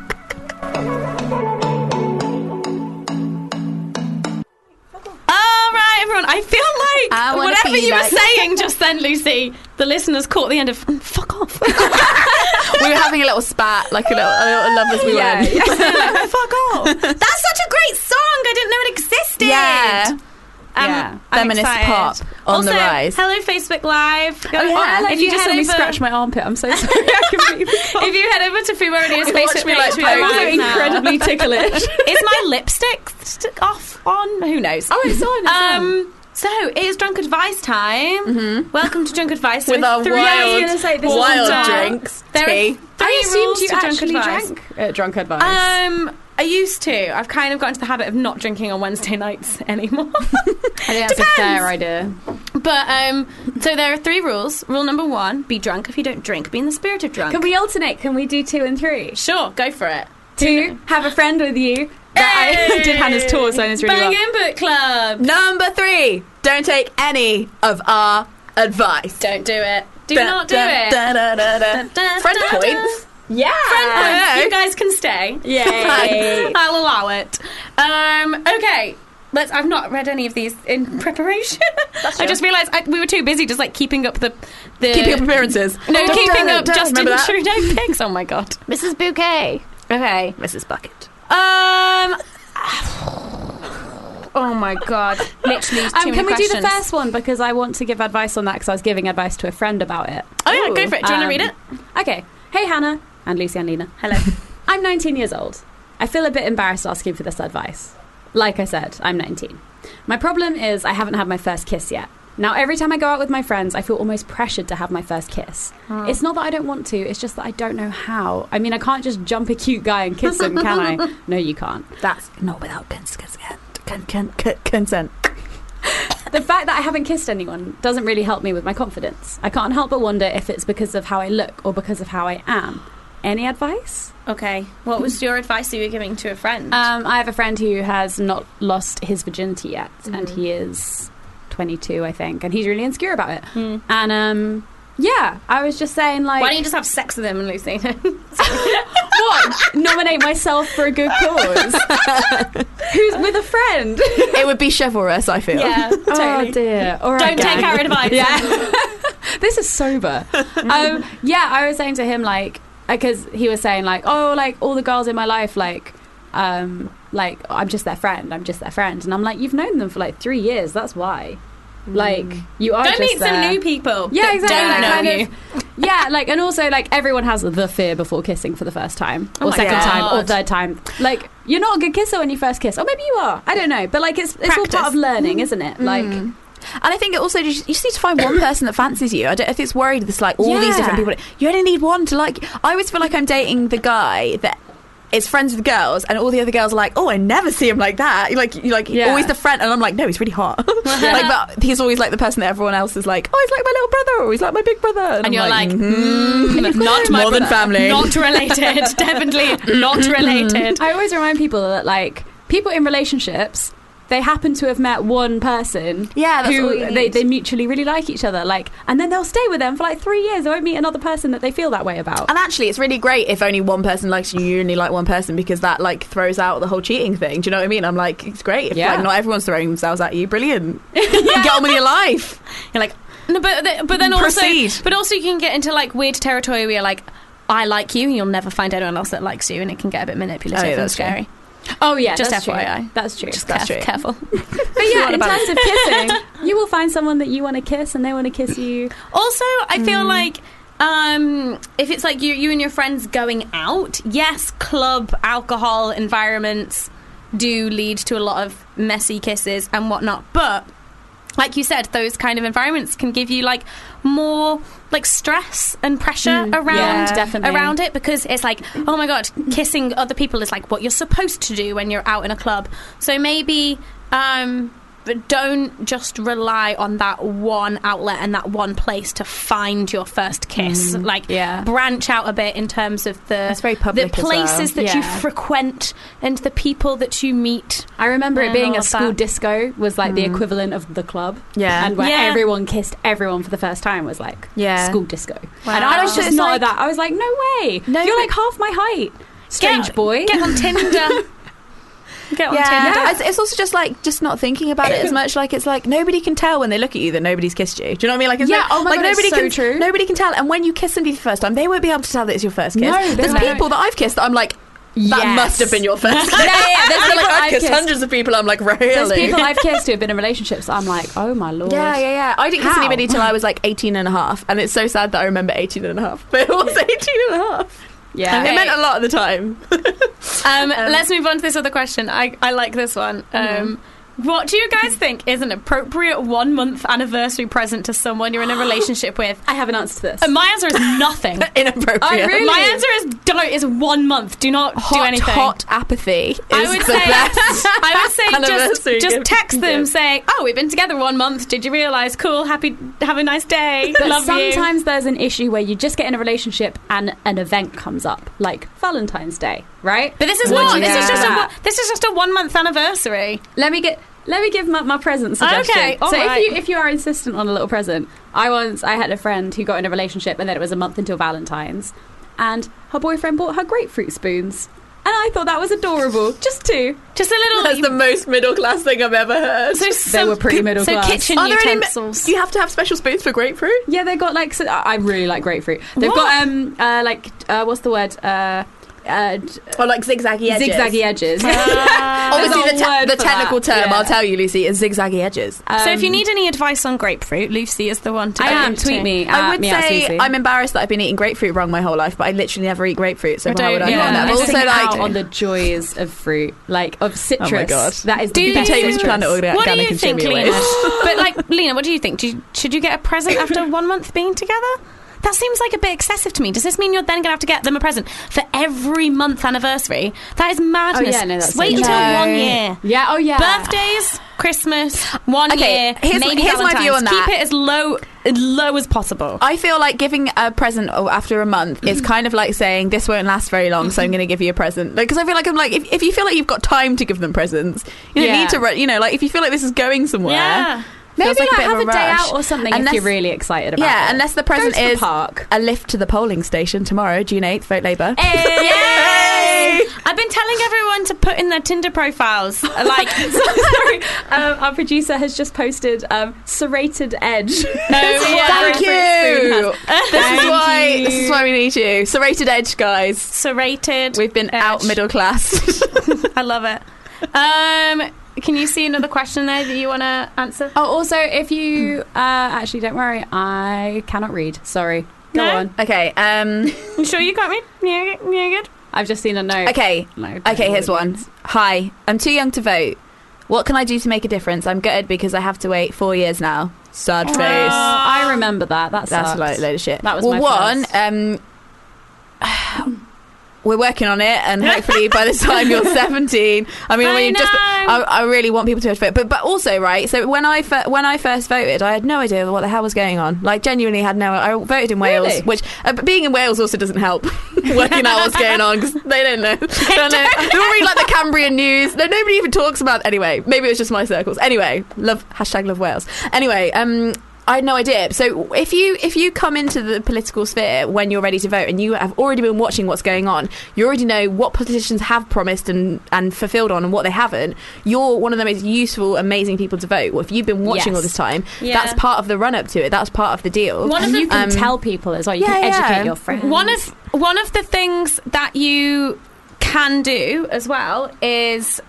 All right, everyone. I feel like whatever you were saying just then, Lucy, the listeners caught the end of fuck off. We were having a little spat, like a little lovers we were. Fuck off. That's such a great song. I didn't know it existed. Yeah. I'm Feminist excited. pop on the rise. Hello, Facebook Live. If you just let me scratch my armpit, I'm so sorry. If you head over to Fubar Radio's Facebook page, I'm also incredibly ticklish. Is my lipstick off on? Who knows? Oh, it's on. So it is drunk advice time. Mm-hmm. Welcome to drunk advice With our wild drinks. Tea. I assumed you to drunk actually advice. drank at drunk advice. I used to. I've kind of got into the habit of not drinking on Wednesday nights anymore. I think that's a fair idea. But so there are 3 rules. Rule number 1: be drunk. If you don't drink, be in the spirit of drunk. Can we alternate? Can we do 2 and 3? Sure, go for it. 2, have a friend with you. I did Hannah's tour, so I know it's really Bang well. In Book Club. Number 3, don't take any of our advice. Don't do it. Do not do it. Friend points. Yeah. Friend points. You guys can stay. Yay. I'll allow it. Okay. I've not read any of these in preparation. I just realised we were too busy just like keeping up the keeping up appearances. No, keeping up Justin Remember that? Trudeau pics. Oh my god. Mrs. Bouquet. Okay. Mrs. Bucket. Oh my god. Literally too many Can we do the questions. first one, because I want to give advice on that, because I was giving advice to a friend about it. Oh yeah, go for it. Do you want to read it? Okay. Hey Hannah and Lucy and Lena. Hello. I'm 19 years old. I feel a bit embarrassed asking for this advice. Like I said, I'm 19. My problem is I haven't had my first kiss yet. Now, every time I go out with my friends, I feel almost pressured to have my first kiss. It's not that I don't want to, it's just that I don't know how. I mean, I can't just jump a cute guy and kiss him, can I? No, you can't. That's not without consent. Consent. The fact that I haven't kissed anyone doesn't really help me with my confidence. I can't help but wonder if it's because of how I look or because of how I am. Any advice? Okay. What was your advice that you were giving to a friend? I have a friend who has not lost his virginity yet, and he is 22, I think, and he's really insecure about it. And yeah, I was just saying, like, why don't you just have sex with him, Lucy? what? Nominate myself for a good cause? Who's with a friend? It would be chivalrous, I feel. Yeah, totally. Oh dear. All right, Don't take gang. our advice. Yeah. This is sober. Yeah, I was saying to him, like, because he was saying, like, oh, like, all the girls in my life, like, I'm just their friend. I'm just their friend. And I'm like, you've known them for like 3 years. That's why. Like, you are Go just meet there. some new people. Yeah, exactly. Don't know Kind you. of- yeah, like, and also, like, everyone has the fear before kissing for the first time, or my second God. time, or third time. Like, you're not a good kisser when you first kiss, or maybe you are. I don't know, but like, it's all part of learning, isn't it? Like, And I think it also you just need to find one person that fancies you. I think it's worried with like all these different people. You only need one to like. I always feel like I'm dating the guy that is friends with girls, and all the other girls are like, oh, I never see him like that. You're like always the friend, and I'm like, no, he's really hot. But he's always like the person that everyone else is like, oh, he's like my little brother, or he's like my big brother, And you're like, not my more than brother. family, Not related. Definitely not related. I always remind people that, like, people in relationships, they happen to have met one person Yeah, that's all who you need. they mutually really like each other, like, and then they'll stay with them for like 3 years. They won't meet another person that they feel that way about. And actually, it's really great if only one person likes you. You only like one person, because that like throws out the whole cheating thing. Do you know what I mean? I'm like, it's great if like not everyone's throwing themselves at you. Brilliant. Get on with your life. You're like, no, but then Proceed. also you can get into like weird territory where you're like, I like you, and you'll never find anyone else that likes you, and it can get a bit manipulative and that's scary. true. Oh yeah, Just that's FYI. True. That's true. Just That's true. careful. But yeah, in terms of kissing, you will find someone that you want to kiss, and they want to kiss you. Also, I feel like if it's like you and your friends going out, yes, club, alcohol environments do lead to a lot of messy kisses and whatnot, but like you said, those kind of environments can give you like more like stress and pressure around it, because it's like, oh my god, kissing other people is like what you're supposed to do when you're out in a club. So maybe but don't just rely on that one outlet and that one place to find your first kiss. Branch out a bit in terms of That's very public the as places well. that you frequent and the people that you meet. I remember it And being all a of school that. disco was like the equivalent of the club. Yeah. And where Yeah. everyone kissed everyone for the first time was like school disco. Wow. And I was Also, just it's not like- at that. I was like, no way. No, You're but- like half my height. Strange boy. Get on Tinder. Get on Tinder. It's also just like not thinking about it as much. Like it's like nobody can tell when they look at you that nobody's kissed you. Do you know what I mean? Like it's Yeah, like, oh my like God, it's nobody so can true. nobody can tell. And when you kiss somebody for the first time, they won't be able to tell that it's your first kiss. No, There's they people that I've kissed that I'm like, that Yes. must have been your first kiss. There's And, people like, I've I've kissed kissed. hundreds of people. I'm like, really? There's people I've kissed who have been in relationships. I'm like, oh my lord. Yeah. I didn't kiss How? anybody till I was like 18 and a half. And it's so sad that I remember 18 and a half. But it was 18 and a half. Yeah. It meant a lot at the time. Let's move on to this other question. I like this one. What do you guys think is an appropriate 1 month anniversary present to someone you're in a relationship with? I have an answer to this. And my answer is nothing. Inappropriate. My answer is 1 month. Do not do anything. Hot apathy is I would the say, best I would say anniversary just gift text you can them give. saying, "Oh, we've been together 1 month. Did you realise? Cool. Happy. Have a nice day. But Love you." sometimes there's an issue where you just get in a relationship and an event comes up, like Valentine's Day, right? But this is Would not. you This is do just that? this is just a 1 month anniversary. Let me give my present suggestion. Okay, all so right. if you are insistent on a little present, I had a friend who got in a relationship and then it was a month until Valentine's, and her boyfriend bought her grapefruit spoons, and I thought that was adorable. Just a little. That's the most middle class thing I've ever heard. They were pretty middle class. So kitchen Are there any utensils. do you have to have special spoons for grapefruit? Yeah, they got like. I really like grapefruit. They've got what's the word? Or like zigzaggy edges. Zigzaggy edges. Obviously, There's a word the for technical that. term, Yeah. I'll tell you, Lucy, is zigzaggy edges. So if you need any advice on grapefruit, Lucy is the one to I go am. to. Tweet me. I would me at say Lucy. I'm embarrassed that I've been eating grapefruit wrong my whole life, but I literally never eat grapefruit, so why would I yeah. want that? But Missing also, like, out on the joys of fruit, like of citrus. Oh my God. That is Do the you best take this citrus. planet organic What do you and think, shimmy Lena? away. But like, Lena, what do you think? Should you get a present after 1 month being together? That seems like a bit excessive to me. Does this mean you're then going to have to get them a present for every month anniversary? That is madness. Oh, yeah, no, that's Wait so until true. 1 year. Yeah. Oh yeah. Birthdays, Christmas, 1 Okay, year. here's maybe my Valentine's. view on that. Keep it as low as possible. I feel like giving a present after a month is kind of like saying this won't last very long, so I'm going to give you a present. Because I feel like if you feel like you've got time to give them presents, you don't Yeah. need to. Like if you feel like this is going somewhere, Yeah. Maybe feels like a bit of have a a day rush. out or something Unless- if you're really excited about it. yeah. Unless the present Go to the is park. a lift to the polling station tomorrow, June 8th, vote Labour. Yay! I've been telling everyone to put in their Tinder profiles. Like, Sorry, our producer has just posted serrated edge. Thank you. This is why we need you. Serrated edge, guys. serrated. We've been out middle class. I love it. Can you see another question there that you want to answer? Oh, also, if you actually don't worry, I cannot read. Sorry. Go No? on. Okay. You sure you got me? Yeah, good. I've just seen a note. Okay. No, Okay, here's one. Hi, I'm too young to vote. What can I do to make a difference? I'm gutted because I have to wait 4 years now. Sad face. I remember that. That's That's a load of shit. That was well, my one. We're working on it, and hopefully by the time you're 17, I mean, I really want people to vote. But also, right? So when I first voted, I had no idea what the hell was going on. Like, genuinely had no. I voted in Wales, Really? which but being in Wales also doesn't help working out what's going on because they don't know. They don't read like the Cambrian news. No, nobody even talks about. Anyway, maybe it was just my circles. Anyway, love Wales. Anyway, I had no idea. So if you come into the political sphere when you're ready to vote and you have already been watching what's going on, you already know what politicians have promised and fulfilled on and what they haven't. You're one of the most useful, amazing people to vote. Well, if you've been watching all this time, that's part of the run up to it. That's part of the deal. And you can tell people as well. You can educate your friends. One of the things that you can do as well is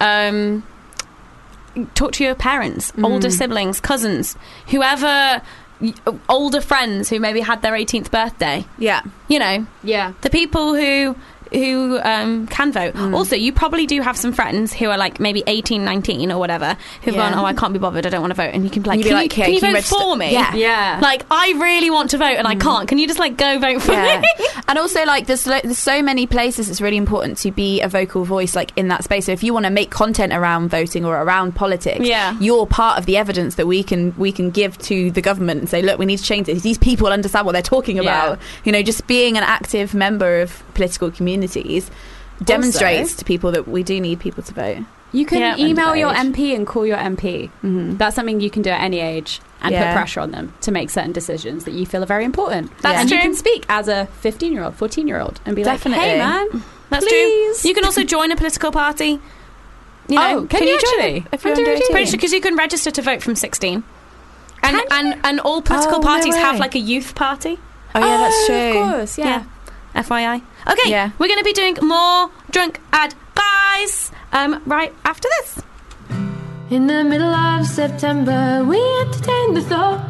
talk to your parents, older siblings, cousins, whoever, older friends who maybe had their 18th birthday. Yeah. You know, Yeah. the people who can vote. Also, you probably do have some friends who are like maybe 18, 19 or whatever who've gone, oh, I can't be bothered, I don't want to vote. And you can be like, can you vote register? for me? Yeah. Yeah. Like, I really want to vote and I can't. Can you just like go vote for me? And also, like, there's so many places it's really important to be a vocal voice, like, in that space. So if you want to make content around voting or around politics, you're part of the evidence that we can give to the government and say, look, we need to change this. These people understand what they're talking about. You know, just being an active member of political communities demonstrates to people that we do need people to vote. You can email your age. MP and call your MP. That's something you can do at any age and put pressure on them to make certain decisions that you feel are very important. That's you true. can speak as a 15-year-old, 14-year-old and be Definitely. like, hey, man, That's please. true. You can also join a political party. You know, can you join actually? it? If you're under 18? Pretty sure, because you can register to vote from 16. And all political Oh, no parties have way. like a youth party. Oh, yeah, that's true. Of course, yeah. FYI. Okay, Yeah. we're going to be doing more drunk advice right after this. In the middle of September, we entertain the thought.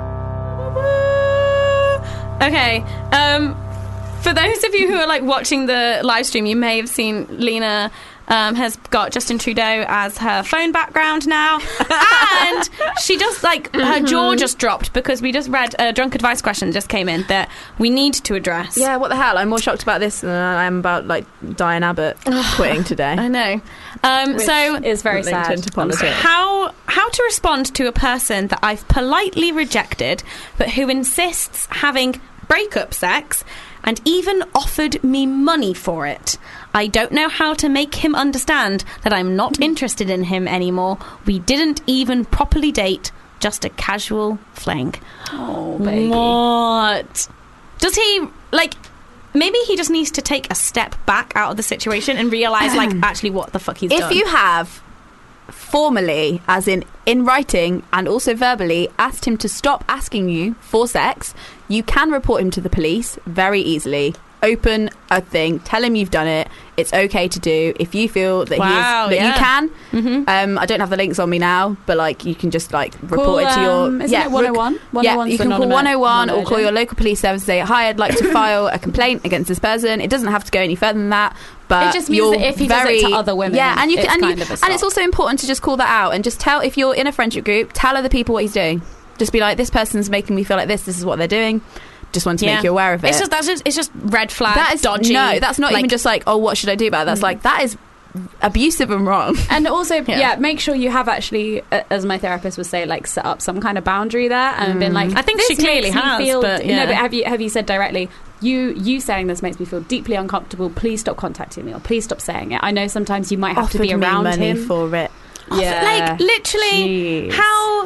Okay, for those of you who are like watching the live stream, you may have seen Lena has got Justin Trudeau as her phone background now. And she just, like, her jaw just dropped because we just read a drunk advice question just came in that we need to address. Yeah, what the hell? I'm more shocked about this than I am about, like, Diane Abbott quitting today. I know. So it's very sad. Into politics. How to respond to a person that I've politely rejected, but who insists having breakup sex and even offered me money for it. I don't know how to make him understand that I'm not interested in him anymore. We didn't even properly date, just a casual fling. Oh, baby. What? Does he, like, maybe he just needs to take a step back out of the situation and realise, like, actually what the fuck he's done. If you have formally, as in writing and also verbally, asked him to stop asking you for sex, you can report him to the police very easily. Open a thing, tell him you've done it. It's okay to do if you feel that you can. Mm-hmm. I don't have the links on me now, but like you can just like report it to your isn't it 101? Yeah, you can call 101 or call your local police service and say, hi, I'd like to file a complaint against this person. It doesn't have to go any further than that, but it just means that if he does it to other women, and it's it's also important to just call that out and just tell, if you're in a friendship group, tell other people what he's doing. Just be like, this person's making me feel like this is what they're doing. Just want to make you aware of it. It's just red flag. That is dodgy. No, that's not even just like, oh, what should I do about it? That's like, that is abusive and wrong. And also, make sure you have actually, as my therapist would say, like set up some kind of boundary there and been like, I think she clearly has. But have you said directly? You saying this makes me feel deeply uncomfortable. Please stop contacting me, or please stop saying it. I know sometimes you might have to be around money him for it. Yeah, like literally. Jeez.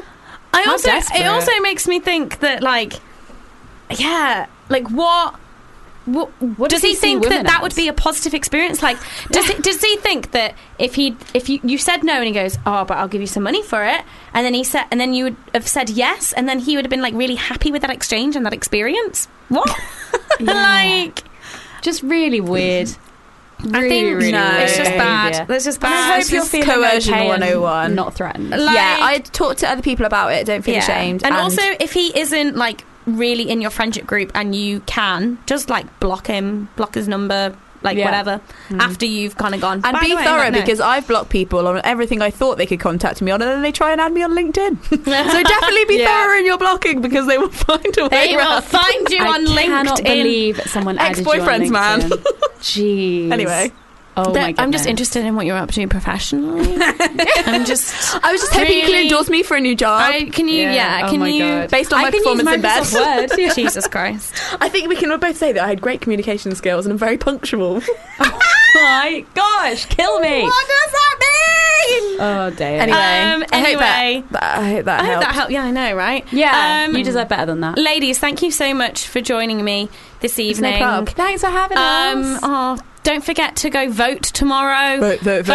It also makes me think that like. Yeah, like what does he think that would be a positive experience? Like, does he think that if you said no and he goes, oh, but I'll give you some money for it, and then you would have said yes, and then he would have been like really happy with that exchange and that experience? What? Like, just really weird. I think it's just bad. It's just bad. I hope you're feeling coercion okay 101. Not threatened. I'd talk to other people about it. Don't feel ashamed. And also, if he isn't like really in your friendship group and you can just like block his number, like whatever, after you've kind of gone. And be thorough, because I've blocked people on everything I thought they could contact me on, and then they try and add me on LinkedIn. So definitely be thorough in your blocking, because they will find a way. They will find you on LinkedIn. I cannot believe someone added you on ex-boyfriends, man. Jeez. Anyway. Oh my goodness. I'm just interested in what you're up to professionally. I was just hoping you could endorse me for a new job. Can you based on my performance in bed. Word. Jesus Christ. I think we can both say that I had great communication skills and I'm very punctual. Oh my gosh, kill me. What does that mean? Oh dear. Anyway, I hope that helped. Yeah, I know, right? Yeah, you deserve better than that. Ladies, thank you so much for joining me this evening. No problem. Thanks for having us. Don't forget to go vote tomorrow. Vote.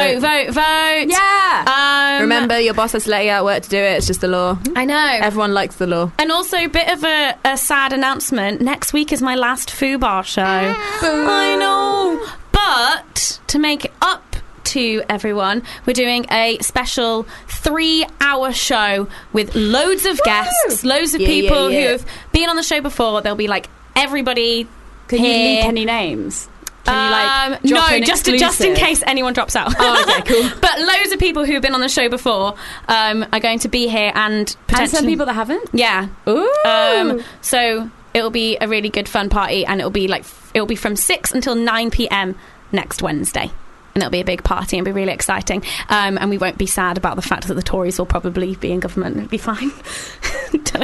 Yeah. Remember, your boss has to let you out work to do it. It's just the law. I know. Everyone likes the law. And also, a bit of a sad announcement. Next week is my last FUBAR show. I know. But to make it up to everyone, we're doing a special 3-hour show with loads of guests, loads of people who have been on the show before. There'll be like everybody. Can you leak any names? Can you no, just in case anyone drops out. Oh, okay, cool. But loads of people who have been on the show before are going to be here, and potentially some people that haven't. Yeah. Ooh. So it'll be a really good fun party, and it'll be from 6 until 9 p.m. next Wednesday. And it'll be a big party and be really exciting. And we won't be sad about the fact that the Tories will probably be in government. It'll be fine. Go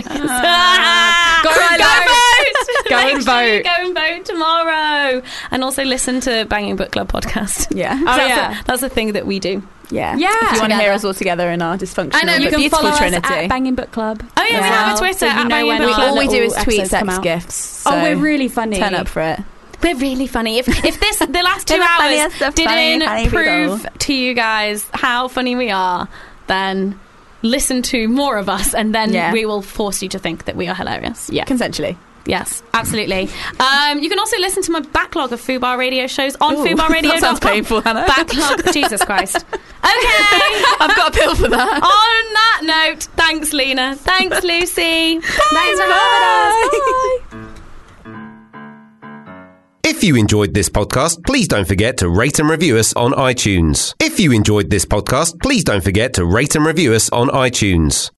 and vote tomorrow. And also listen to Banging Book Club podcast. Yeah. That's a thing that we do. Yeah. If you want to hear us all together in our dysfunctional but you can beautiful follow Trinity. Us at Banging Book Club. Oh yeah, we have a Twitter so at Banging Book Club. All we do is tweet episodes sex gifts. So we're really funny. Turn up for it. We're really funny. If the last 2 hours didn't prove to you guys how funny we are, then listen to more of us, and then we will force you to think that we are hilarious. Yeah, consensually. Yes, absolutely. You can also listen to my backlog of FUBAR radio shows on FUBARradio.com. That sounds painful, Hannah. Backlog. Jesus Christ. Okay. I've got a pill for that. On that note, thanks, Lena. Thanks, Lucy. Thanks for having us. Bye. If you enjoyed this podcast, please don't forget to rate and review us on iTunes. If you enjoyed this podcast, please don't forget to rate and review us on iTunes.